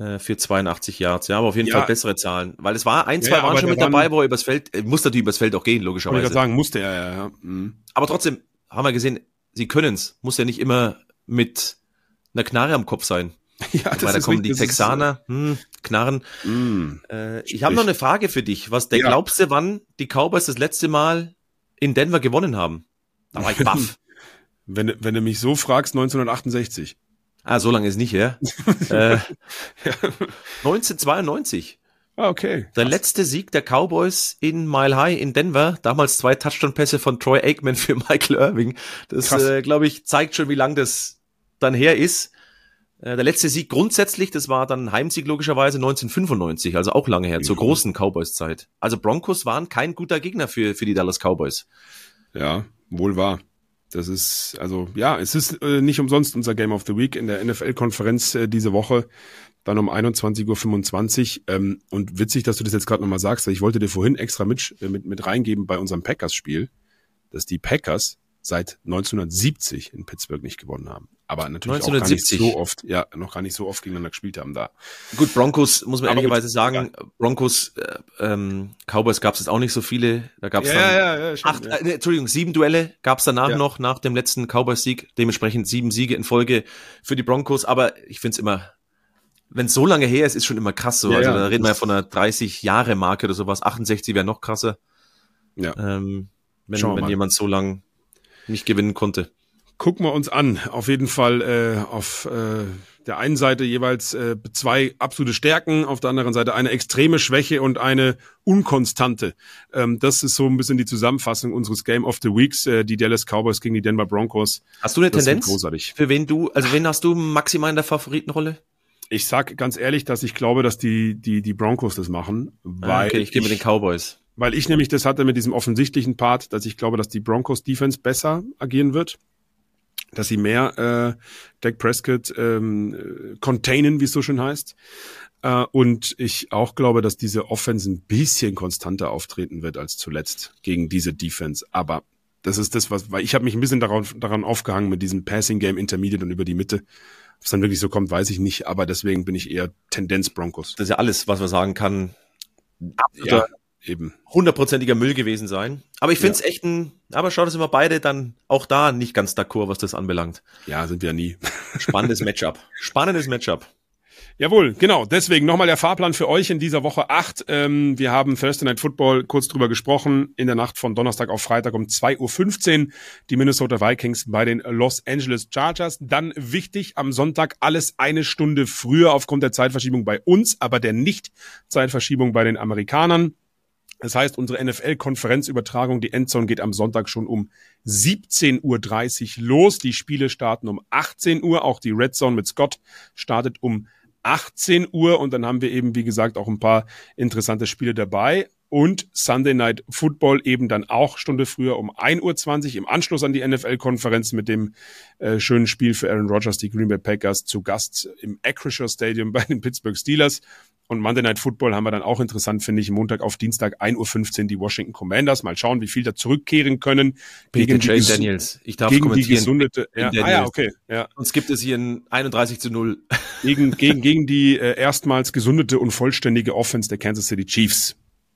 äh, für zweiundachtzig Yards. Ja, aber auf jeden ja. Fall bessere Zahlen. Weil es war, ein, zwei ja, waren schon mit waren, dabei, wo er übers Feld, äh, musste natürlich übers Feld auch gehen, logischerweise. Ich wollte gerade sagen, musste er, ja, ja. Mhm. Aber trotzdem, haben wir gesehen, sie können's. Muss ja nicht immer mit einer Knarre am Kopf sein. Ja, das Weil da ist kommen die richtig, Texaner, hm, Knarren. Mm, äh, ich habe noch eine Frage für dich. Was der ja. glaubst du, wann die Cowboys das letzte Mal in Denver gewonnen haben? Da war ich baff. Wenn, wenn du mich so fragst, neunzehnhundertachtundsechzig. Ah, so lange ist nicht her. äh, ja. neunzehnhundertzweiundneunzig. Ah, okay. Der letzte Sieg der Cowboys in Mile High in Denver. Damals zwei Touchdown-Pässe von Troy Aikman für Michael Irving. Das, äh, glaube ich, zeigt schon, wie lang das dann her ist. Der letzte Sieg grundsätzlich, das war dann ein Heimsieg logischerweise neunzehnhundertfünfundneunzig, also auch lange her, mhm. zur großen Cowboys-Zeit. Also Broncos waren kein guter Gegner für für die Dallas Cowboys. Ja, wohl wahr. Das ist, also ja, es ist äh, nicht umsonst unser Game of the Week in der N F L-Konferenz äh, diese Woche, dann um einundzwanzig Uhr fünfundzwanzig. Ähm, und witzig, dass du das jetzt gerade nochmal sagst, ich wollte dir vorhin extra mit, äh, mit, mit reingeben bei unserem Packers-Spiel, dass die Packers seit neunzehnhundertsiebzig in Pittsburgh nicht gewonnen haben. Aber natürlich auch gar nicht so oft, ja, noch gar nicht so oft gegeneinander gespielt haben da. Gut, Broncos, muss man Aber ehrlicherweise gut, sagen, ja. Broncos, äh, ähm, Cowboys gab es jetzt auch nicht so viele. Da gab es ja, dann ja, ja, stimmt, acht, ja. äh, Entschuldigung, sieben Duelle gab es danach ja. noch, nach dem letzten Cowboys-Sieg. Dementsprechend sieben Siege in Folge für die Broncos. Aber ich finde es immer, wenn es so lange her ist, ist schon immer krass so. Ja, also ja, da reden wir ja von einer dreißig-Jahre-Marke oder sowas. achtundsechzig wäre noch krasser. Ja. Ähm, wenn wenn jemand so lang nicht gewinnen konnte. Gucken wir uns an. Auf jeden Fall äh, auf äh, der einen Seite jeweils äh, zwei absolute Stärken, auf der anderen Seite eine extreme Schwäche und eine unkonstante. Ähm, das ist so ein bisschen die Zusammenfassung unseres Game of the Weeks, äh, die Dallas Cowboys gegen die Denver Broncos. Hast du eine das Tendenz? Großartig. Für wen du, also wen hast du maximal in der Favoritenrolle? Ich sag ganz ehrlich, dass ich glaube, dass die die die Broncos das machen, weil ah, okay, ich gehe mit den Cowboys. Weil ich nämlich das hatte mit diesem offensichtlichen Part, dass ich glaube, dass die Broncos Defense besser agieren wird, dass sie mehr äh, Dak Prescott ähm, containen, wie es so schön heißt. Äh, und ich auch glaube, dass diese Offense ein bisschen konstanter auftreten wird als zuletzt gegen diese Defense. Aber das ist das, was, weil ich habe mich ein bisschen daran, daran aufgehangen mit diesem Passing Game Intermediate und über die Mitte. Ob es dann wirklich so kommt, weiß ich nicht. Aber deswegen bin ich eher Tendenz Broncos. Das ist ja alles, was man sagen kann. Ja. Eben. Hundertprozentiger Müll gewesen sein. Aber ich finde es ja. echt ein, aber schau, das sind wir beide dann auch da nicht ganz d'accord, was das anbelangt. Ja, sind wir ja nie. Spannendes Matchup. Spannendes Matchup. Jawohl, genau. Deswegen nochmal der Fahrplan für euch in dieser Woche acht. Ähm, wir haben Thursday Night Football kurz drüber gesprochen. In der Nacht von Donnerstag auf Freitag um zwei Uhr fünfzehn die Minnesota Vikings bei den Los Angeles Chargers. Dann wichtig, am Sonntag alles eine Stunde früher aufgrund der Zeitverschiebung bei uns, aber der Nicht-Zeitverschiebung bei den Amerikanern. Das heißt, unsere N F L-Konferenzübertragung, die Endzone geht am Sonntag schon um siebzehn Uhr dreißig los. Die Spiele starten um achtzehn Uhr. Auch die Red Zone mit Scott startet um achtzehn Uhr. Und dann haben wir eben, wie gesagt, auch ein paar interessante Spiele dabei. Und Sunday Night Football eben dann auch Stunde früher um ein Uhr zwanzig im Anschluss an die N F L-Konferenz mit dem äh, schönen Spiel für Aaron Rodgers, die Green Bay Packers, zu Gast im Acrisure Stadium bei den Pittsburgh Steelers. Und Monday Night Football haben wir dann auch interessant, finde ich, Montag auf Dienstag ein Uhr fünfzehn die Washington Commanders. Mal schauen, wie viel da zurückkehren können. Gegen Jay Daniels. Ich darf gegen kommentieren. Die gesundete, ja. Ah ja, okay. Ja. Sonst gibt es hier ein einunddreißig zu null. Gegen, gegen, gegen die äh, erstmals gesundete und vollständige Offense der Kansas City Chiefs.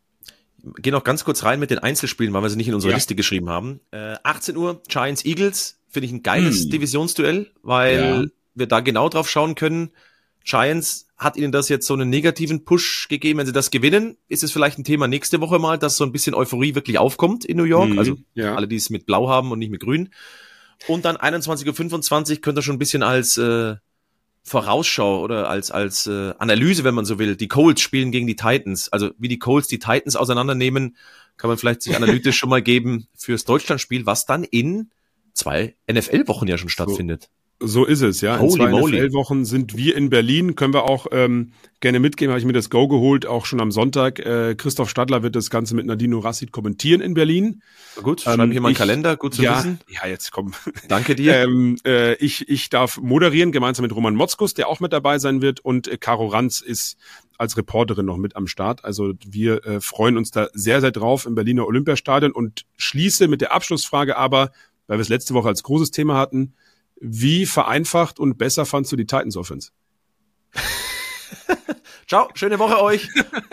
Geh noch ganz kurz rein mit den Einzelspielen, weil wir sie nicht in unsere ja. Liste geschrieben haben. Äh, achtzehn Uhr Giants Eagles, finde ich ein geiles hm. Divisionsduell, weil ja. wir da genau drauf schauen können. Giants, hat ihnen das jetzt so einen negativen Push gegeben? Wenn sie das gewinnen, ist es vielleicht ein Thema nächste Woche mal, dass so ein bisschen Euphorie wirklich aufkommt in New York. Mhm, also ja. alle, die es mit Blau haben und nicht mit Grün. Und dann einundzwanzig Uhr fünfundzwanzig könnt ihr schon ein bisschen als äh, Vorausschau oder als als äh, Analyse, wenn man so will, die Colts spielen gegen die Titans. Also wie die Colts die Titans auseinandernehmen, kann man vielleicht sich analytisch schon mal geben fürs Deutschlandspiel, was dann in zwei N F L-Wochen ja schon stattfindet. So. So ist es, ja. In Holy zwei moly. N F L-Wochen sind wir in Berlin. Können wir auch ähm, gerne mitgeben. Habe ich mir das Go geholt, auch schon am Sonntag. Äh, Christoph Stadler wird das Ganze mit Nadine Rassid kommentieren in Berlin. Gut, schreibe ähm, ich hier mal einen Kalender, gut zu ja, wissen. Ja, jetzt komm. Danke dir. ähm, äh, ich, ich darf moderieren, gemeinsam mit Roman Motzkus, der auch mit dabei sein wird. Und äh, Caro Ranz ist als Reporterin noch mit am Start. Also wir äh, freuen uns da sehr, sehr drauf im Berliner Olympiastadion. Und schließe mit der Abschlussfrage aber, weil wir es letzte Woche als großes Thema hatten, wie vereinfacht und besser fandst du die Titans Offense? Ciao, schöne Woche euch.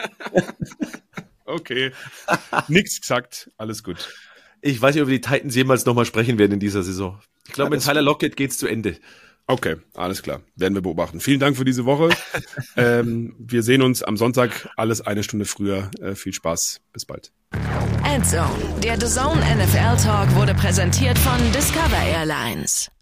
Okay, nix gesagt, alles gut. Ich weiß nicht, ob wir die Titans jemals nochmal sprechen werden in dieser Saison. Ich glaube, ja, mit Tyler Lockett geht's zu Ende. Okay, alles klar. Werden wir beobachten. Vielen Dank für diese Woche. ähm, wir sehen uns am Sonntag, alles eine Stunde früher. Äh, viel Spaß. Bis bald. Endzone, der D A Z N N F L Talk wurde präsentiert von Discover Airlines.